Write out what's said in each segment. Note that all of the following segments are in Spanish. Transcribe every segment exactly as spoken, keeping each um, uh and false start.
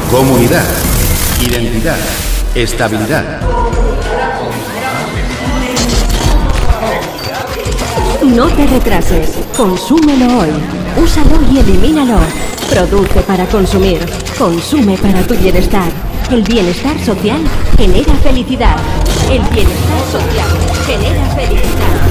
comunidad, identidad, estabilidad. No te retrases, consúmelo hoy. Úsalo y elimínalo. Produce para consumir, consume para tu bienestar. El bienestar social genera felicidad. El bienestar social genera felicidad.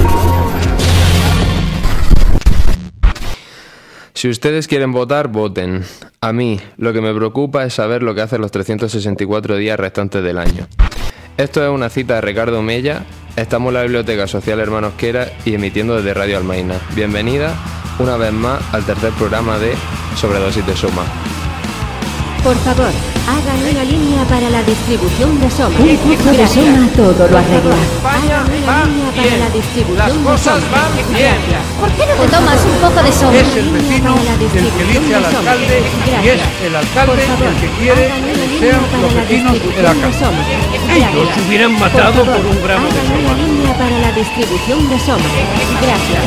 Si ustedes quieren votar, voten. A mí, lo que me preocupa es saber lo que hacen los trescientos sesenta y cuatro días restantes del año. Esto es una cita de Ricardo Mella. Estamos en la Biblioteca Social Hermanos Quera y emitiendo desde Radio Almaina. Bienvenida una vez más al tercer programa de Sobredosis de Soma. Por favor, hagan una línea para la distribución de Soma. Un poco de Soma todo lo arregla. Hagan una línea para la distribución de Soma. ¿Por qué no te tomas un poco de Soma? Es el vecino el que elige al alcalde y es el alcalde el que quiere que sean los vecinos el alcalde. Ellos se hubieran matado por un gramo de Soma. Hagan una línea para la distribución de Soma. Gracias.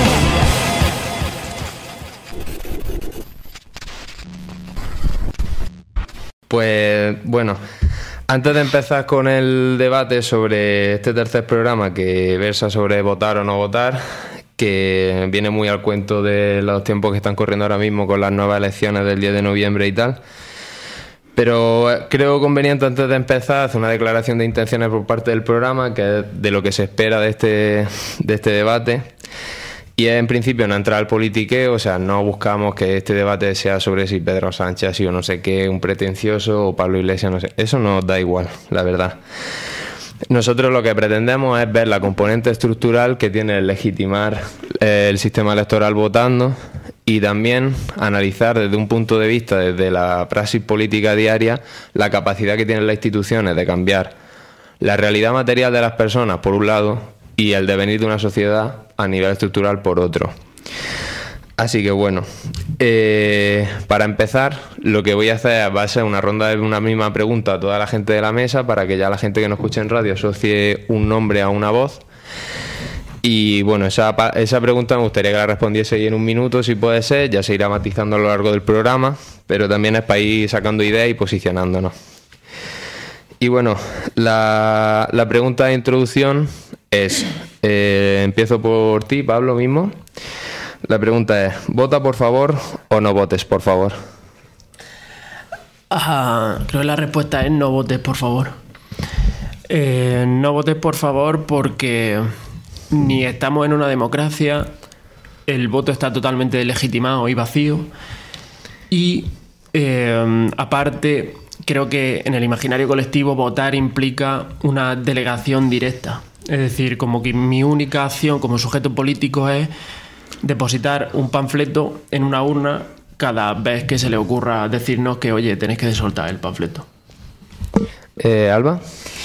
Pues bueno, antes de empezar con el debate sobre este tercer programa que versa sobre votar o no votar, que viene muy al cuento de los tiempos que están corriendo ahora mismo con las nuevas elecciones del diez de noviembre y tal, pero creo conveniente antes de empezar hacer una declaración de intenciones por parte del programa, que es de lo que se espera de este, de este debate. Y es en principio no entrar al politiqueo, o sea, no buscamos que este debate sea sobre si Pedro Sánchez ha sido no sé qué, un pretencioso, o Pablo Iglesias, no sé. Eso nos da igual, la verdad. Nosotros lo que pretendemos es ver la componente estructural que tiene el legitimar eh, el sistema electoral votando y también analizar desde un punto de vista, desde la praxis política diaria, la capacidad que tienen las instituciones de cambiar la realidad material de las personas, por un lado, y el devenir de una sociedad a nivel estructural por otro. Así que bueno, eh, para empezar, lo que voy a hacer va a ser una ronda de una misma pregunta a toda la gente de la mesa, para que ya la gente que nos escuche en radio asocie un nombre a una voz. Y bueno, esa, esa pregunta me gustaría que la respondiese en un minuto, si puede ser. Ya se irá matizando a lo largo del programa, pero también es para ir sacando ideas y posicionándonos. Y bueno, la, la pregunta de introducción es, eh, empiezo por ti, Pablo, mismo. La pregunta es, ¿vota por favor o no votes por favor? Ah, creo que la respuesta es no votes por favor. Eh, no votes por favor porque ni estamos en una democracia, el voto está totalmente legitimado y vacío, y eh, aparte creo que en el imaginario colectivo votar implica una delegación directa. Es decir, como que mi única acción como sujeto político es depositar un panfleto en una urna cada vez que se le ocurra decirnos que, oye, tenéis que soltar el panfleto. Eh, ¿Alba?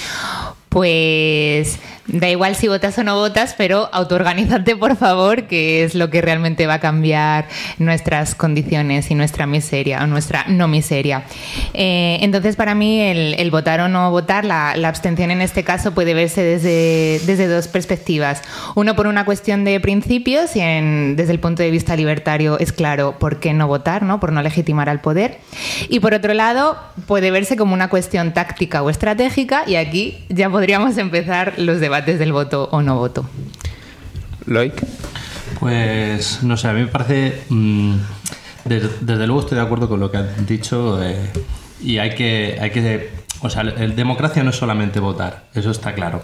Pues da igual si votas o no votas, pero autoorganízate, por favor, que es lo que realmente va a cambiar nuestras condiciones y nuestra miseria, o nuestra no miseria. Eh, entonces, para mí, el, el votar o no votar, la, la abstención en este caso puede verse desde, desde dos perspectivas. Uno, por una cuestión de principios, y en, desde el punto de vista libertario es claro por qué no votar, ¿no? Por no legitimar al poder. Y por otro lado, puede verse como una cuestión táctica o estratégica, y aquí ya podríamos empezar los debates del voto o no voto. Loic. Pues no sé, a mí me parece mmm, desde, desde luego estoy de acuerdo con lo que han dicho, eh, y hay que hay que o sea, el, democracia no es solamente votar, eso está claro,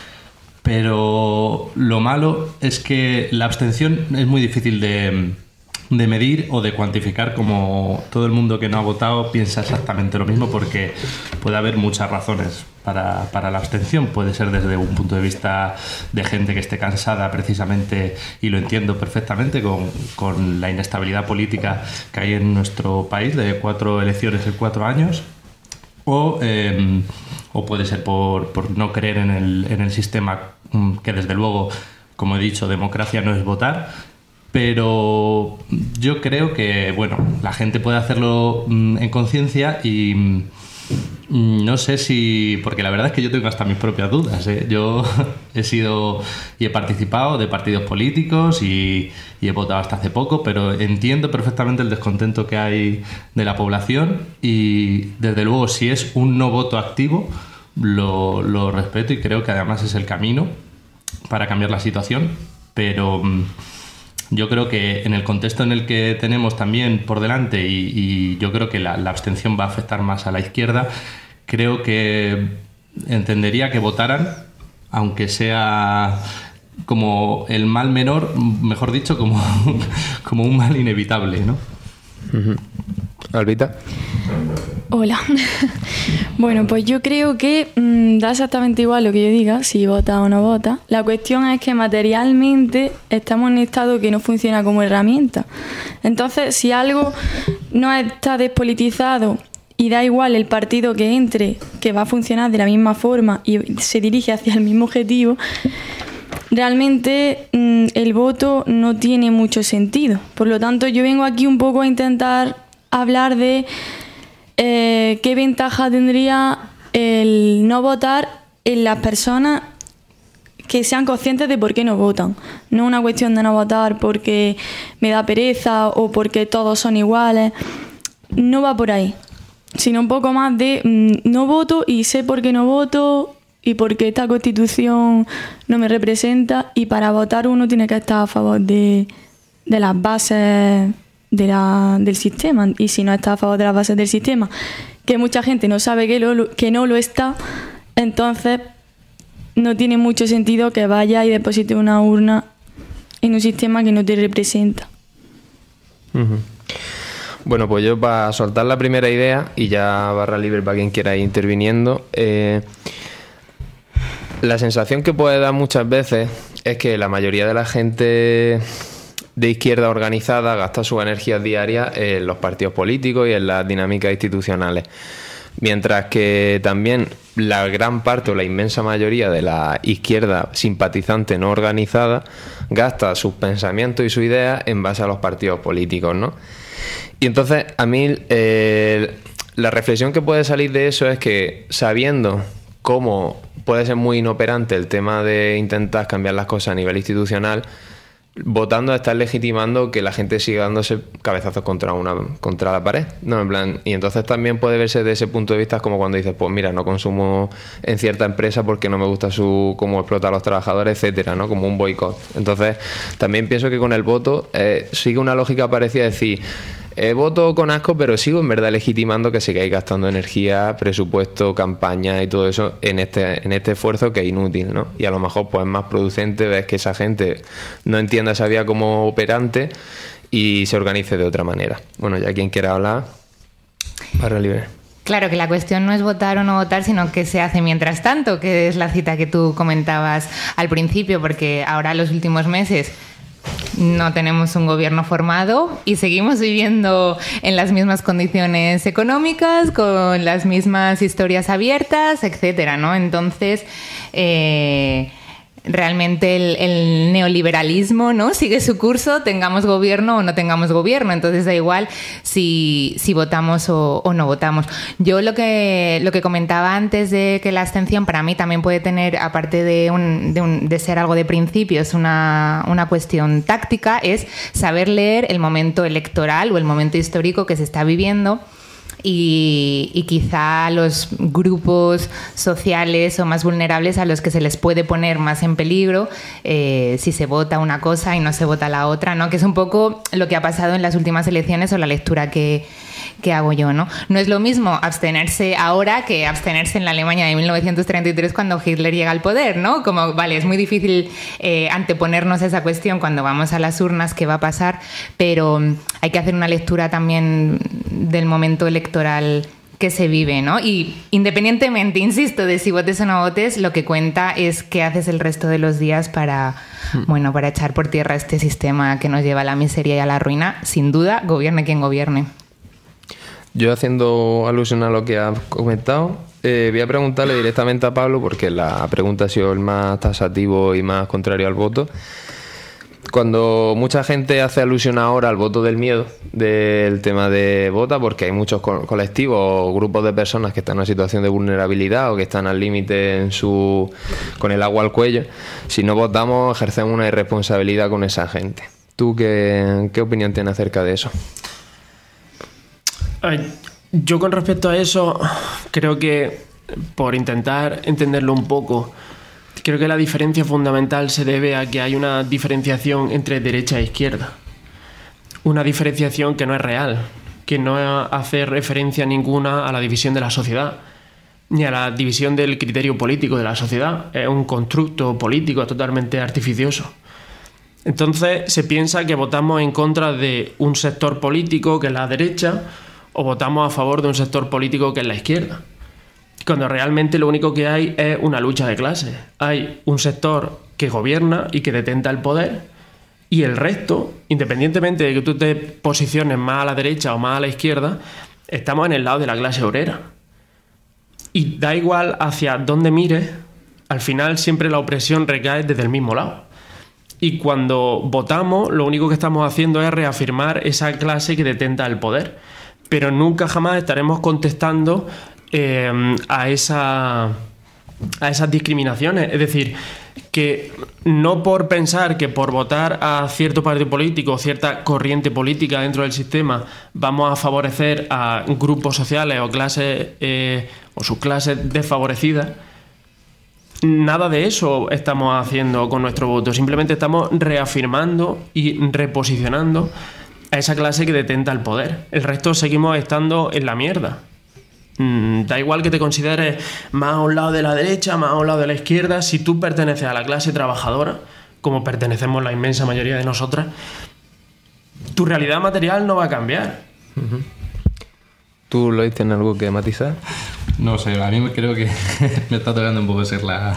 pero lo malo es que la abstención es muy difícil de de medir o de cuantificar, como todo el mundo que no ha votado piensa exactamente lo mismo, porque puede haber muchas razones para, para la abstención. Puede ser desde un punto de vista de gente que esté cansada precisamente, y lo entiendo perfectamente, con, con la inestabilidad política que hay en nuestro país, de cuatro elecciones en cuatro años, o, eh, o puede ser por, por no creer en el, en el sistema, que desde luego, como he dicho, democracia no es votar. Pero yo creo que, bueno, la gente puede hacerlo en conciencia y, No sé si... Porque la verdad es que yo tengo hasta mis propias dudas, ¿eh? Yo he sido y he participado de partidos políticos y, y he votado hasta hace poco, pero entiendo perfectamente el descontento que hay de la población y, desde luego, si es un no voto activo, lo, lo respeto y creo que además es el camino para cambiar la situación, pero... Yo creo que en el contexto en el que tenemos también por delante y, y yo creo que la, la abstención va a afectar más a la izquierda, creo que entendería que votaran, aunque sea como el mal menor, mejor dicho, como, como un mal inevitable, ¿no? Uh-huh. Albita. Hola. Bueno, pues yo creo que mmm, da exactamente igual lo que yo diga, si vota o no vota. La cuestión es que materialmente estamos en un estado que no funciona como herramienta. Entonces, si algo no está despolitizado y da igual el partido que entre, que va a funcionar de la misma forma y se dirige hacia el mismo objetivo, realmente mmm, el voto no tiene mucho sentido. Por lo tanto, yo vengo aquí un poco a intentar hablar de eh, qué ventaja tendría el no votar en las personas que sean conscientes de por qué no votan. No es una cuestión de no votar porque me da pereza o porque todos son iguales. No va por ahí, sino un poco más de mmm, no voto y sé por qué no voto y porque esta Constitución no me representa, y para votar uno tiene que estar a favor de, de las bases de la, del sistema, y si no está a favor de las bases del sistema, que mucha gente no sabe que, lo, que no lo está, entonces no tiene mucho sentido que vaya y deposite una urna en un sistema que no te representa. Uh-huh. Bueno, pues yo, para soltar la primera idea y ya barra libre para quien quiera ir interviniendo, eh, la sensación que puede dar muchas veces es que la mayoría de la gente de izquierda organizada gasta sus energías diarias en los partidos políticos y en las dinámicas institucionales, mientras que también la gran parte o la inmensa mayoría de la izquierda simpatizante no organizada gasta sus pensamientos y sus ideas en base a los partidos políticos, ¿no? Y entonces a mí eh, la reflexión que puede salir de eso es que, sabiendo cómo puede ser muy inoperante el tema de intentar cambiar las cosas a nivel institucional, votando estás legitimando que la gente siga dándose cabezazos contra una contra la pared, ¿no? En plan, y entonces también puede verse desde ese punto de vista como cuando dices, pues mira, no consumo en cierta empresa porque no me gusta su cómo explota a los trabajadores, etcétera, ¿no? Como un boicot. Entonces, también pienso que con el voto eh, sigue una lógica parecida, decir, eh, voto con asco, pero sigo en verdad legitimando que sigáis gastando energía, presupuesto, campaña y todo eso en este en este esfuerzo que es inútil, ¿no? Y a lo mejor pues es más producente ves que esa gente no entienda esa vía como operante y se organice de otra manera. Bueno, ya quien quiera hablar, para libre. Claro, que la cuestión no es votar o no votar, sino que se hace mientras tanto, que es la cita que tú comentabas al principio, porque ahora los últimos meses no tenemos un gobierno formado y seguimos viviendo en las mismas condiciones económicas, con las mismas historias abiertas, etcétera, ¿no? Entonces, eh, realmente el, el neoliberalismo, ¿no?, sigue su curso, tengamos gobierno o no tengamos gobierno. Entonces da igual si, si votamos o, o no votamos. Yo lo que, lo que comentaba antes de que la abstención para mí también puede tener, aparte de, un, de, un, de ser algo de principios, una, una cuestión táctica, es saber leer el momento electoral o el momento histórico que se está viviendo. Y, y quizá los grupos sociales o más vulnerables a los que se les puede poner más en peligro eh, si se vota una cosa y no se vota la otra, ¿no? Que es un poco lo que ha pasado en las últimas elecciones o la lectura que, que hago yo, ¿no? No es lo mismo abstenerse ahora que abstenerse en la Alemania de mil novecientos treinta y tres cuando Hitler llega al poder, ¿no? Como, vale, es muy difícil eh, anteponernos a esa cuestión cuando vamos a las urnas, qué va a pasar, pero hay que hacer una lectura también del momento electoral que se vive, ¿no? Y independientemente, insisto, de si votes o no votes, lo que cuenta es qué haces el resto de los días para, hmm. bueno, para echar por tierra este sistema que nos lleva a la miseria y a la ruina. Sin duda, gobierne quien gobierne. Yo, haciendo alusión a lo que has comentado, eh, voy a preguntarle directamente a Pablo, porque la pregunta ha sido el más tasativo y más contrario al voto. cuando mucha gente hace alusión ahora al voto del miedo, del tema de vota, porque hay muchos co- colectivos o grupos de personas que están en una situación de vulnerabilidad o que están al límite en su con el agua al cuello, si no votamos ejercemos una irresponsabilidad con esa gente. ¿Tú qué, qué opinión tienes acerca de eso? Ay, yo con respecto a eso, creo que por intentar entenderlo un poco, creo que la diferencia fundamental se debe a que hay una diferenciación entre derecha e izquierda. Una diferenciación que no es real, que no hace referencia ninguna a la división de la sociedad, ni a la división del criterio político de la sociedad. Es un constructo político totalmente artificioso. Entonces se piensa que votamos en contra de un sector político, que es la derecha, o votamos a favor de un sector político, que es la izquierda. Cuando realmente lo único que hay es una lucha de clases. Hay un sector que gobierna y que detenta el poder, y el resto, independientemente de que tú te posiciones más a la derecha o más a la izquierda, estamos en el lado de la clase obrera. Y da igual hacia dónde mires, al final siempre la opresión recae desde el mismo lado. Y cuando votamos, lo único que estamos haciendo es reafirmar esa clase que detenta el poder. Pero nunca jamás estaremos contestando Eh, a, esa, a esas discriminaciones. Es decir, que no por pensar que por votar a cierto partido político o cierta corriente política dentro del sistema vamos a favorecer a grupos sociales o clases eh, o subclases desfavorecidas, nada de eso estamos haciendo con nuestro voto. Simplemente estamos reafirmando y reposicionando a esa clase que detenta el poder. El resto seguimos estando en la mierda. Da igual que te consideres más a un lado de la derecha, más a un lado de la izquierda, si tú perteneces a la clase trabajadora, como pertenecemos la inmensa mayoría de nosotras, tu realidad material no va a cambiar. Uh-huh. ¿Tú, Lois, tienes algo que matizar? No sé, a mí creo que me está tocando un poco ser la,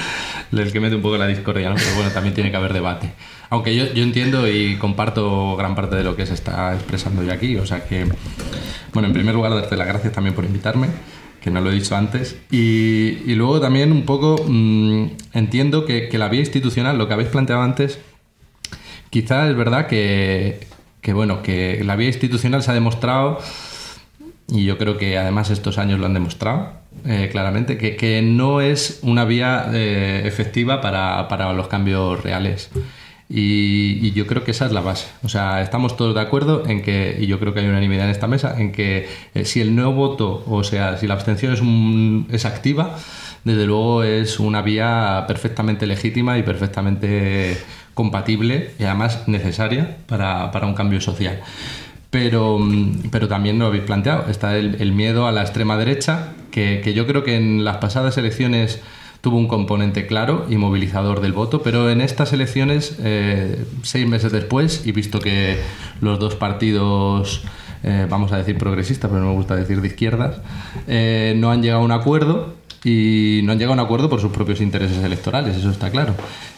el que mete un poco la discordia, ¿no? Pero bueno, también tiene que haber debate. Aunque yo, yo entiendo y comparto gran parte de lo que se está expresando yo aquí, o sea que, bueno, en primer lugar, darte las gracias también por invitarme, que no lo he dicho antes, y, y luego también un poco mmm, entiendo que, que la vía institucional, lo que habéis planteado antes, quizás es verdad que, que, bueno, que la vía institucional se ha demostrado, y yo creo que además estos años lo han demostrado, eh, claramente, que, que no es una vía eh, efectiva para, para los cambios reales. Y, y yo creo que esa es la base. O sea, estamos todos de acuerdo en que, y yo creo que hay unanimidad en esta mesa, en que eh, si el no voto, o sea, si la abstención es, un, es activa, desde luego es una vía perfectamente legítima y perfectamente compatible y además necesaria para, para un cambio social. Pero, pero también lo habéis planteado, está el, el miedo a la extrema derecha, que, que yo creo que en las pasadas elecciones tuvo un componente claro y movilizador del voto, pero en estas elecciones, eh, seis meses después, y visto que los dos partidos, eh, vamos a decir progresistas, pero no me gusta decir de izquierdas, eh, no han llegado a un acuerdo, y no han llegado a un acuerdo por sus propios intereses electorales, eso está claro.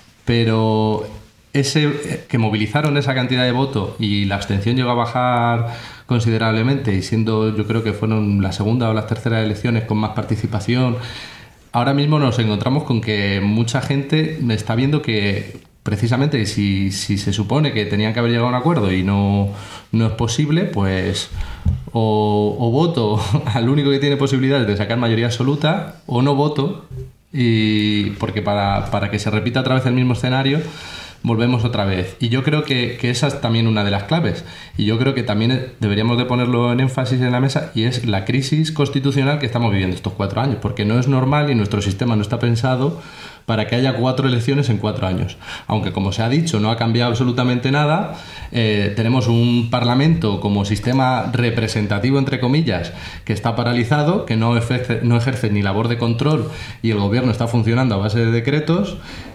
Pero ese que movilizaron esa cantidad de voto y la abstención llegó a bajar considerablemente, y siendo, yo creo que fueron la segunda o las terceras elecciones con más participación, ahora mismo nos encontramos con que mucha gente está viendo que precisamente si, si se supone que tenían que haber llegado a un acuerdo y no, no es posible, pues o, o voto al único que tiene posibilidades de sacar mayoría absoluta, o no voto, y porque para, para que se repita otra vez el mismo escenario volvemos otra vez. Y yo creo que, que esa es también una de las claves, y yo creo que también deberíamos de ponerlo en énfasis en la mesa, y es la crisis constitucional que estamos viviendo estos cuatro años, porque no es normal y nuestro sistema no está pensado para que haya cuatro elecciones en cuatro años. Aunque, como se ha dicho, no ha cambiado absolutamente nada. Eh, tenemos un Parlamento como sistema representativo, entre comillas, que está paralizado, que no ejerce, no ejerce ni labor de control, y el gobierno está funcionando a base de decretos,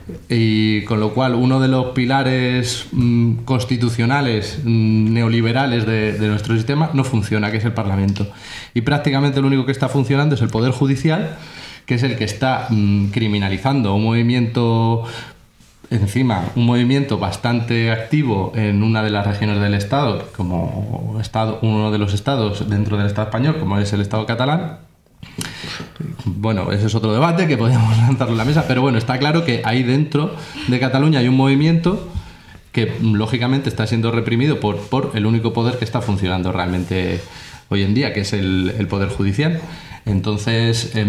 y con lo cual uno de los pilares mmm, constitucionales mmm, neoliberales de, de nuestro sistema no funciona, que es el Parlamento. Y prácticamente lo único que está funcionando es el Poder Judicial, que es el que está mmm, criminalizando un movimiento, encima, un movimiento bastante activo en una de las regiones del Estado, como estado, uno de los estados dentro del Estado español, como es el Estado catalán. Bueno, ese es otro debate que podríamos lanzarlo en la mesa, pero bueno, está claro que ahí dentro de Cataluña hay un movimiento que lógicamente está siendo reprimido por, por el único poder que está funcionando realmente hoy en día, que es el, el poder judicial. Entonces, eh,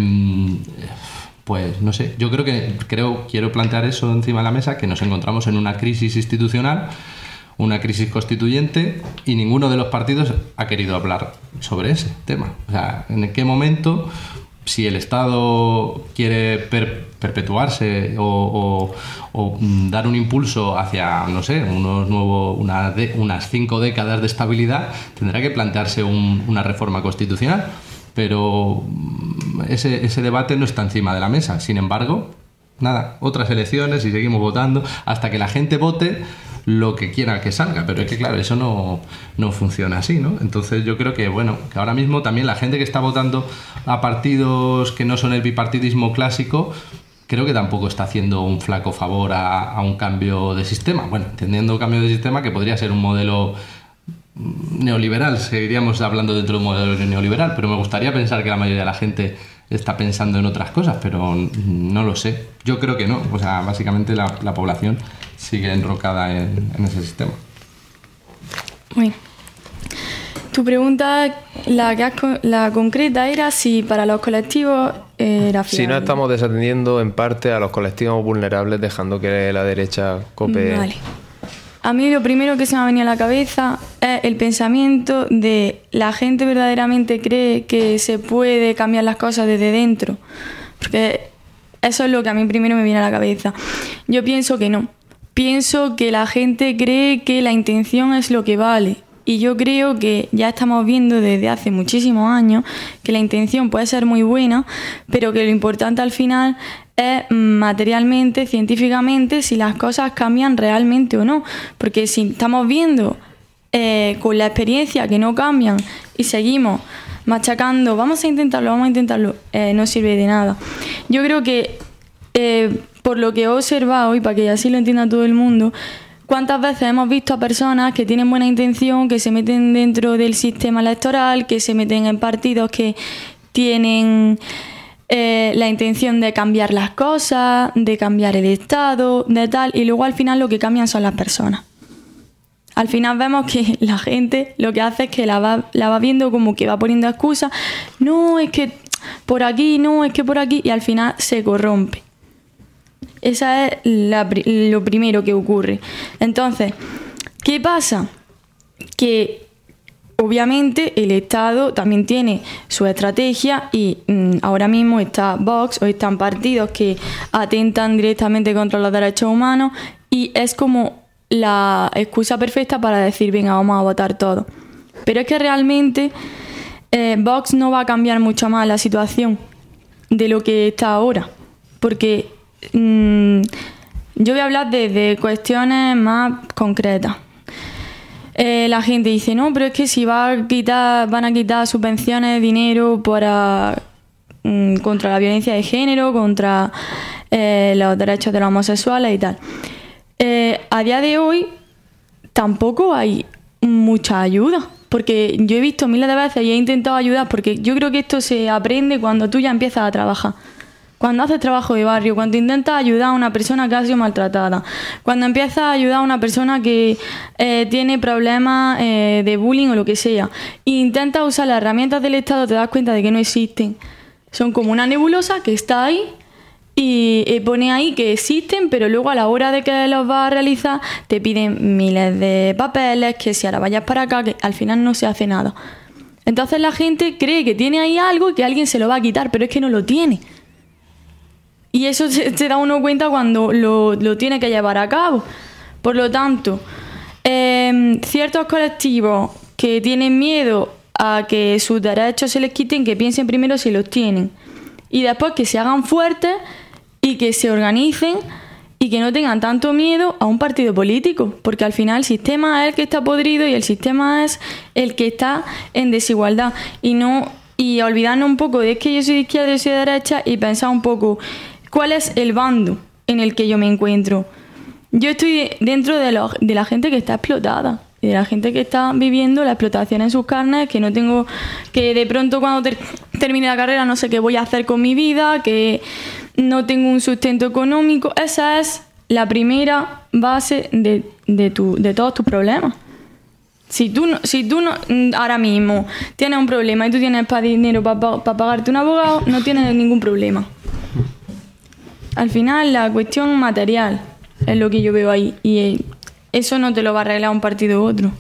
pues no sé, yo creo que creo quiero plantear eso encima de la mesa, que nos encontramos en una crisis institucional, una crisis constituyente, y ninguno de los partidos ha querido hablar sobre ese tema. O sea, ¿en qué momento, si el Estado quiere per, perpetuarse o, o, o dar un impulso hacia, no sé, unos nuevos, una de, unas cinco décadas de estabilidad, tendrá que plantearse un, una reforma constitucional? Pero ese, ese debate no está encima de la mesa. Sin embargo, nada, otras elecciones y seguimos votando hasta que la gente vote lo que quiera que salga, pero es que claro, eso no, no funciona así, ¿no? Entonces yo creo que, bueno, que ahora mismo también la gente que está votando a partidos que no son el bipartidismo clásico, creo que tampoco está haciendo un flaco favor a, a un cambio de sistema. Bueno, entendiendo cambio de sistema que podría ser un modelo neoliberal, seguiríamos hablando dentro de un modelo neoliberal, pero me gustaría pensar que la mayoría de la gente está pensando en otras cosas, pero no lo sé. Yo creo que no. O sea, básicamente la, la población sigue enrocada en, en ese sistema. Bueno, tu pregunta, la, que has, la concreta, era si para los colectivos era fiable. Si no estamos desatendiendo en parte a los colectivos vulnerables, dejando que la derecha cope. Vale. A mí lo primero que se me ha venido a la cabeza es el pensamiento de la gente verdaderamente cree que se puede cambiar las cosas desde dentro. Porque eso es lo que a mí primero me viene a la cabeza. Yo pienso que no. Pienso que la gente cree que la intención es lo que vale. Y yo creo que ya estamos viendo desde hace muchísimos años que la intención puede ser muy buena, pero que lo importante al final es materialmente, científicamente, si las cosas cambian realmente o no. Porque si estamos viendo eh, con la experiencia que no cambian y seguimos machacando, vamos a intentarlo, vamos a intentarlo, eh, no sirve de nada. Yo creo que, eh, por lo que he observado, y para que así lo entienda todo el mundo, ¿cuántas veces hemos visto a personas que tienen buena intención, que se meten dentro del sistema electoral, que se meten en partidos que tienen eh, la intención de cambiar las cosas, de cambiar el Estado, de tal, y luego al final lo que cambian son las personas? Al final vemos que la gente lo que hace es que la va, la va viendo como que va poniendo excusas. No, es que por aquí, no, es que por aquí, y al final se corrompe. Esa es la, lo primero que ocurre. Entonces, ¿qué pasa? Que obviamente el Estado también tiene su estrategia y mmm, ahora mismo está Vox o están partidos que atentan directamente contra los derechos humanos y es como la excusa perfecta para decir, venga, vamos a votar todos. Pero es que realmente eh, Vox no va a cambiar mucho más la situación de lo que está ahora. Porque mm, yo voy a hablar de, de cuestiones más concretas. Eh, la gente dice, no, pero es que si va a quitar, van a quitar subvenciones, dinero para mm, contra la violencia de género, contra eh, los derechos de los homosexuales y tal. Eh, a día de hoy tampoco hay mucha ayuda, porque yo he visto miles de veces y he intentado ayudar, porque yo creo que esto se aprende cuando tú ya empiezas a trabajar. Cuando haces trabajo de barrio, cuando intentas ayudar a una persona que ha sido maltratada, cuando empiezas a ayudar a una persona que eh, tiene problemas eh, de bullying o lo que sea, e intentas usar las herramientas del Estado, te das cuenta de que no existen. Son como una nebulosa que está ahí y eh, pone ahí que existen, pero luego a la hora de que los vas a realizar te piden miles de papeles, que si ahora vayas para acá, que al final no se hace nada. Entonces la gente cree que tiene ahí algo y que alguien se lo va a quitar, pero es que no lo tiene. Y eso se, se da uno cuenta cuando lo, lo tiene que llevar a cabo. Por lo tanto, eh, ciertos colectivos que tienen miedo a que sus derechos se les quiten, que piensen primero si los tienen. Y después que se hagan fuertes y que se organicen y que no tengan tanto miedo a un partido político. Porque al final el sistema es el que está podrido y el sistema es el que está en desigualdad. Y, no, y olvidarnos un poco de que yo soy de izquierda y soy de derecha y pensar un poco... ¿Cuál es el bando en el que yo me encuentro? Yo estoy dentro de, lo, de la gente que está explotada, de la gente que está viviendo la explotación en sus carnes, que no tengo, que de pronto cuando ter, termine la carrera no sé qué voy a hacer con mi vida, que no tengo un sustento económico. Esa es la primera base de, de, tu, de todos tus problemas. Si tú, no, si tú no, ahora mismo tienes un problema y tú tienes para dinero para pa, pa pagarte un abogado, no tienes ningún problema. Al final, la cuestión material es lo que yo veo ahí. Y eso no te lo va a arreglar un partido u otro.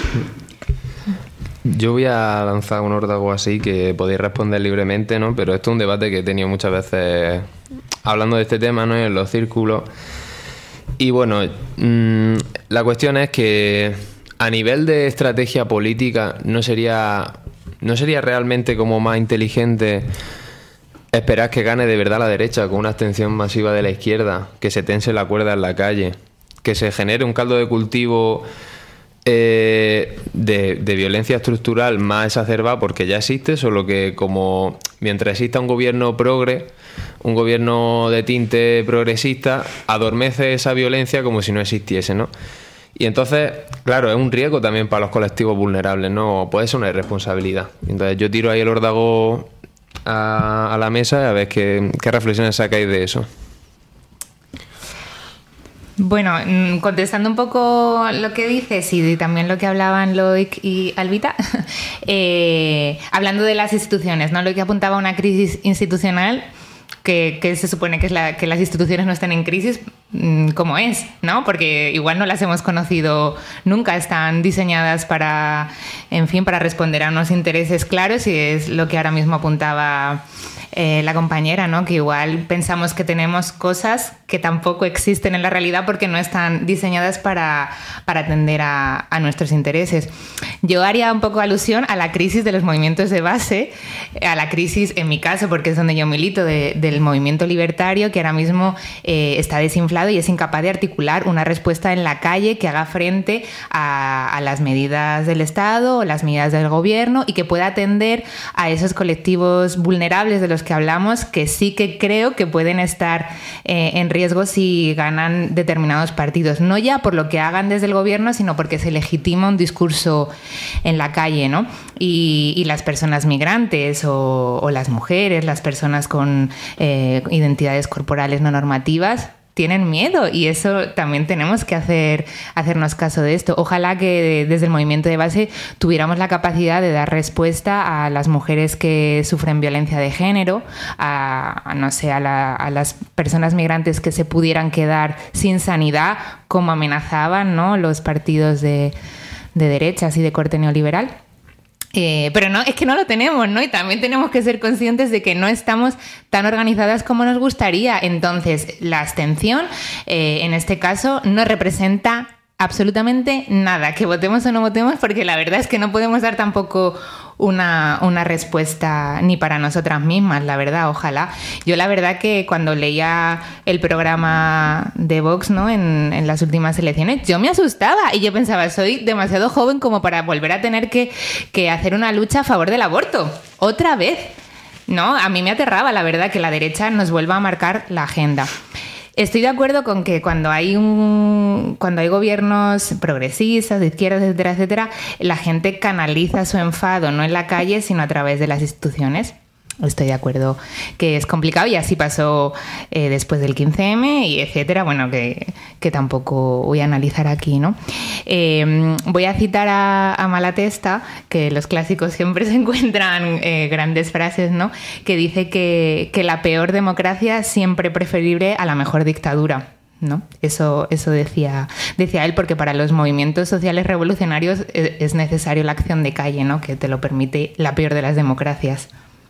Yo voy a lanzar un órdago así que podéis responder libremente, ¿no? Pero esto es un debate que he tenido muchas veces hablando de este tema, ¿no? En los círculos. Y bueno, mmm, la cuestión es que a nivel de estrategia política no sería, no sería realmente como más inteligente esperar que gane de verdad la derecha con una abstención masiva de la izquierda, que se tense la cuerda en la calle, que se genere un caldo de cultivo eh, de, de violencia estructural más exacerbada, porque ya existe, solo que como mientras exista un gobierno progre, un gobierno de tinte progresista, adormece esa violencia como si no existiese, ¿no? Y entonces, claro, es un riesgo también para los colectivos vulnerables, ¿no? Puede ser una irresponsabilidad. Entonces yo tiro ahí el órdago a, a la mesa a ver qué, qué reflexiones sacáis de eso. Bueno, contestando un poco lo que dices y también lo que hablaban Loic y Albita, eh, hablando de las instituciones, ¿no? Loic apuntaba a una crisis institucional que, que se supone que es la, que las instituciones no estén en crisis, como es, ¿no? Porque igual no las hemos conocido nunca, están diseñadas para, en fin, para responder a unos intereses claros, y es lo que ahora mismo apuntaba eh, la compañera, ¿no? Que igual pensamos que tenemos cosas que tampoco existen en la realidad porque no están diseñadas para, para atender a, a nuestros intereses. Yo haría un poco alusión a la crisis de los movimientos de base, a la crisis, en mi caso, porque es donde yo milito, de, del movimiento libertario, que ahora mismo eh, está desinflado y es incapaz de articular una respuesta en la calle que haga frente a, a las medidas del Estado o las medidas del gobierno y que pueda atender a esos colectivos vulnerables de los que hablamos, que sí que creo que pueden estar eh, en riesgo si ganan determinados partidos. No ya por lo que hagan desde el gobierno, sino porque se legitima un discurso en la calle, ¿no? Y, y las personas migrantes o, o las mujeres, las personas con eh, identidades corporales no normativas, tienen miedo, y eso también tenemos que hacer, hacernos caso de esto. Ojalá que desde el movimiento de base tuviéramos la capacidad de dar respuesta a las mujeres que sufren violencia de género, a, a no sé, a, la, a las personas migrantes que se pudieran quedar sin sanidad, como amenazaban, ¿no?, los partidos de, de derechas y de corte neoliberal. Eh, pero no, es que no lo tenemos, ¿no? Y también tenemos que ser conscientes de que no estamos tan organizadas como nos gustaría. Entonces, la abstención, eh, en este caso, no representa absolutamente nada. Que votemos o no votemos, porque la verdad es que no podemos dar tampoco una, una respuesta ni para nosotras mismas, la verdad, ojalá. Yo la verdad que cuando leía el programa de Vox, ¿no?, en, en las últimas elecciones, yo me asustaba y yo pensaba, soy demasiado joven como para volver a tener que, que hacer una lucha a favor del aborto, otra vez, ¿no? A mí me aterraba, la verdad, que la derecha nos vuelva a marcar la agenda. Estoy de acuerdo con que cuando hay un cuando hay gobiernos progresistas, de izquierdas, etcétera, etcétera, la gente canaliza su enfado no en la calle, sino a través de las instituciones. Estoy de acuerdo que es complicado, y así pasó eh, después del quince eme y etcétera. Bueno, que, que tampoco voy a analizar aquí, ¿no? Eh, voy a citar a, a Malatesta, que los clásicos siempre se encuentran eh, grandes frases, ¿no? Que dice que, que la peor democracia es siempre preferible a la mejor dictadura, ¿no? Eso, eso decía, decía él, porque para los movimientos sociales revolucionarios es, es necesario la acción de calle, ¿no?, que te lo permite la peor de las democracias.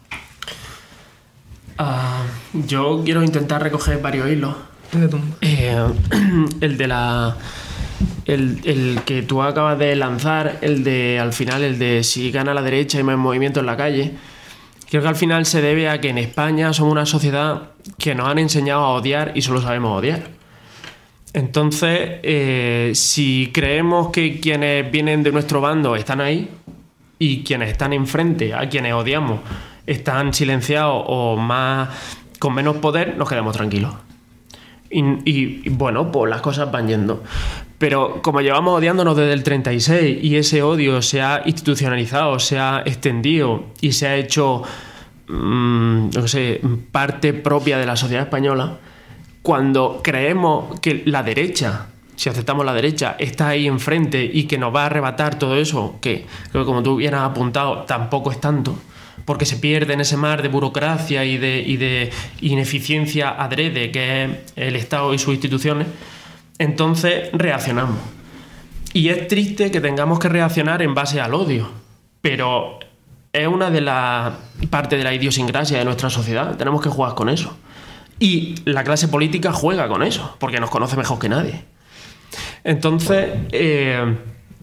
Uh, yo quiero intentar recoger varios hilos. Eh, el de la el, el que tú acabas de lanzar, el de al final, el de si gana la derecha y más movimiento en la calle. Creo que al final se debe a que en España somos una sociedad que nos han enseñado a odiar y solo sabemos odiar. Entonces, eh, si creemos que quienes vienen de nuestro bando están ahí y quienes están enfrente, a quienes odiamos, están silenciados o más con menos poder, nos quedamos tranquilos. Y, y, y bueno, pues las cosas van yendo. Pero como llevamos odiándonos desde el treinta y seis y ese odio se ha institucionalizado, se ha extendido y se ha hecho, mmm, no sé, parte propia de la sociedad española, cuando creemos que la derecha, si aceptamos la derecha, está ahí enfrente y que nos va a arrebatar todo eso, que, que como tú bien has apuntado, tampoco es tanto, porque se pierde en ese mar de burocracia y de, y de ineficiencia adrede que es el Estado y sus instituciones, entonces reaccionamos. Y es triste que tengamos que reaccionar en base al odio, pero es una de las partes de la idiosincrasia de nuestra sociedad. Tenemos que jugar con eso. Y la clase política juega con eso, porque nos conoce mejor que nadie. Entonces, eh,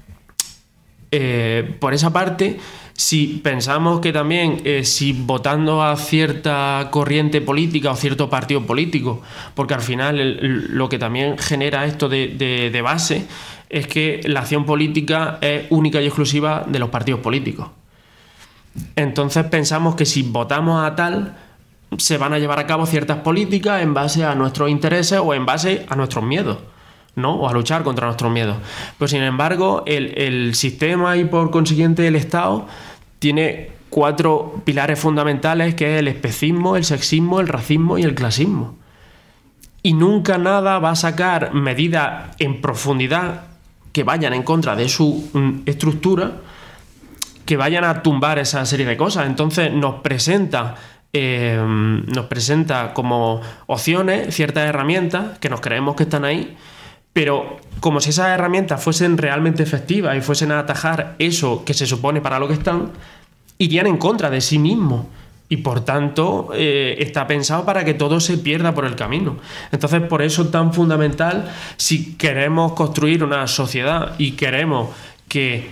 eh, por esa parte, si pensamos que también eh, si votando a cierta corriente política o cierto partido político, porque al final el, lo que también genera esto de, de, de base es que la acción política es única y exclusiva de los partidos políticos. Entonces pensamos que si votamos a tal, se van a llevar a cabo ciertas políticas en base a nuestros intereses o en base a nuestros miedos, ¿no? O a luchar contra nuestros miedos. Pero sin embargo, el, el sistema y por consiguiente el Estado tiene cuatro pilares fundamentales, que es el especismo, el sexismo, el racismo y el clasismo. Y nunca nada va a sacar medidas en profundidad que vayan en contra de su mm, estructura, que vayan a tumbar esa serie de cosas. Entonces nos presenta eh, nos presenta como opciones ciertas herramientas que nos creemos que están ahí, pero como si esas herramientas fuesen realmente efectivas y fuesen a atajar eso que se supone para lo que están, irían en contra de sí mismos. Y por tanto eh, está pensado para que todo se pierda por el camino. Entonces por eso es tan fundamental, si queremos construir una sociedad y queremos que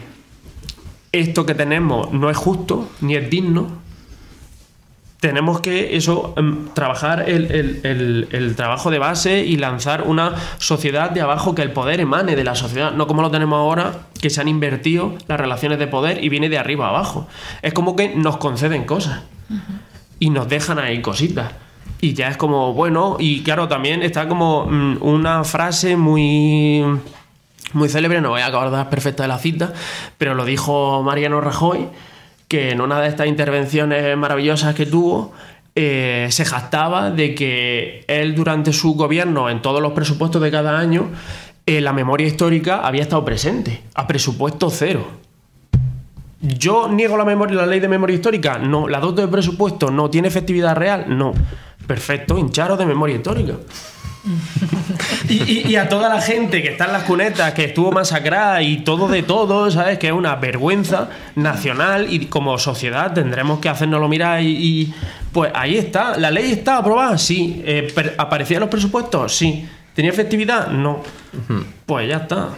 esto que tenemos no es justo ni es digno, tenemos que eso trabajar el, el, el, el trabajo de base y lanzar una sociedad de abajo, que el poder emane de la sociedad, no como lo tenemos ahora, que se han invertido las relaciones de poder y viene de arriba a abajo. Es como que nos conceden cosas y nos dejan ahí cositas y ya es como bueno. Y claro, también está como mmm, una frase muy muy célebre, no voy a acordar perfecta de la cita, pero lo dijo Mariano Rajoy, que en una de estas intervenciones maravillosas que tuvo eh, se jactaba de que él durante su gobierno, en todos los presupuestos de cada año, eh, la memoria histórica había estado presente, a presupuesto cero. ¿Yo niego la memoria, la ley de memoria histórica? No. ¿La doto de presupuesto no tiene efectividad real? No. Perfecto, hincharos de memoria histórica. y, y, y a toda la gente que está en las cunetas, que estuvo masacrada y todo de todo, ¿sabes? Que es una vergüenza nacional y como sociedad tendremos que hacérnoslo mirar y, y pues ahí está. ¿La ley está aprobada? Sí. Eh, ¿Aparecía en los presupuestos? Sí. ¿Tenía efectividad? No. Uh-huh. Pues ya está.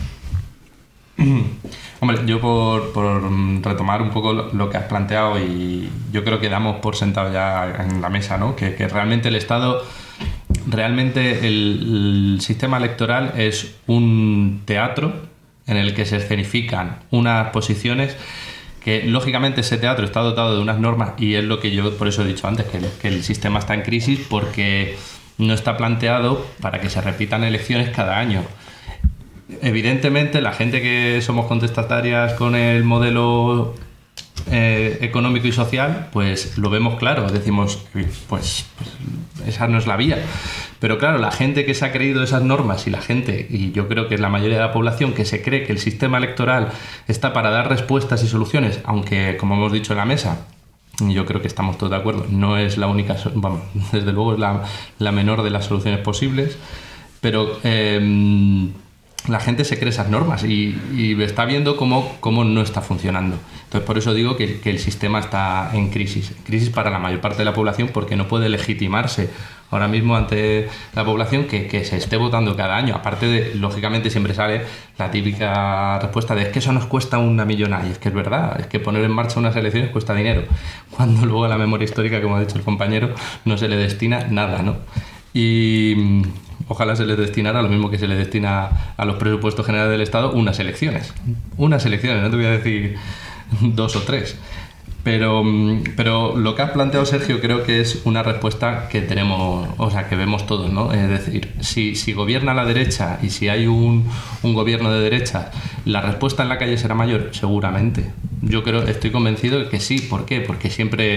Hombre, yo por, por retomar un poco lo, lo que has planteado, y yo creo que damos por sentado ya en la mesa, ¿no? Que, que realmente el Estado, realmente el, el sistema electoral es un teatro en el que se escenifican unas posiciones que lógicamente ese teatro está dotado de unas normas, y es lo que yo por eso he dicho antes, que el, que el sistema está en crisis porque no está planteado para que se repitan elecciones cada año. Evidentemente la gente que somos contestatarias con el modelo eh, económico y social, pues lo vemos claro, decimos, pues, pues esa no es la vía. Pero claro, la gente que se ha creído esas normas y la gente, y yo creo que es la mayoría de la población, que se cree que el sistema electoral está para dar respuestas y soluciones, aunque como hemos dicho en la mesa, yo creo que estamos todos de acuerdo, no es la única, vamos, desde luego es la, la menor de las soluciones posibles, pero eh, la gente se cree esas normas y, y está viendo cómo, cómo no está funcionando. Entonces, por eso digo que, que el sistema está en crisis. Crisis para la mayor parte de la población, porque no puede legitimarse ahora mismo ante la población que, que se esté votando cada año. Aparte de, lógicamente, siempre sale la típica respuesta de es que eso nos cuesta una millonada. Y es que es verdad, es que poner en marcha unas elecciones cuesta dinero. Cuando luego a la memoria histórica, como ha dicho el compañero, no se le destina nada, ¿no? Y ojalá se les destinara lo mismo que se le destina a los presupuestos generales del Estado, unas elecciones. Unas elecciones, no te voy a decir dos o tres. Pero, pero lo que has planteado, Sergio, creo que es una respuesta que tenemos, o sea, que vemos todos, ¿no? Es decir, si, si gobierna la derecha y si hay un, un gobierno de derecha, ¿la respuesta en la calle será mayor? Seguramente. Yo creo, estoy convencido de que sí. ¿Por qué? Porque siempre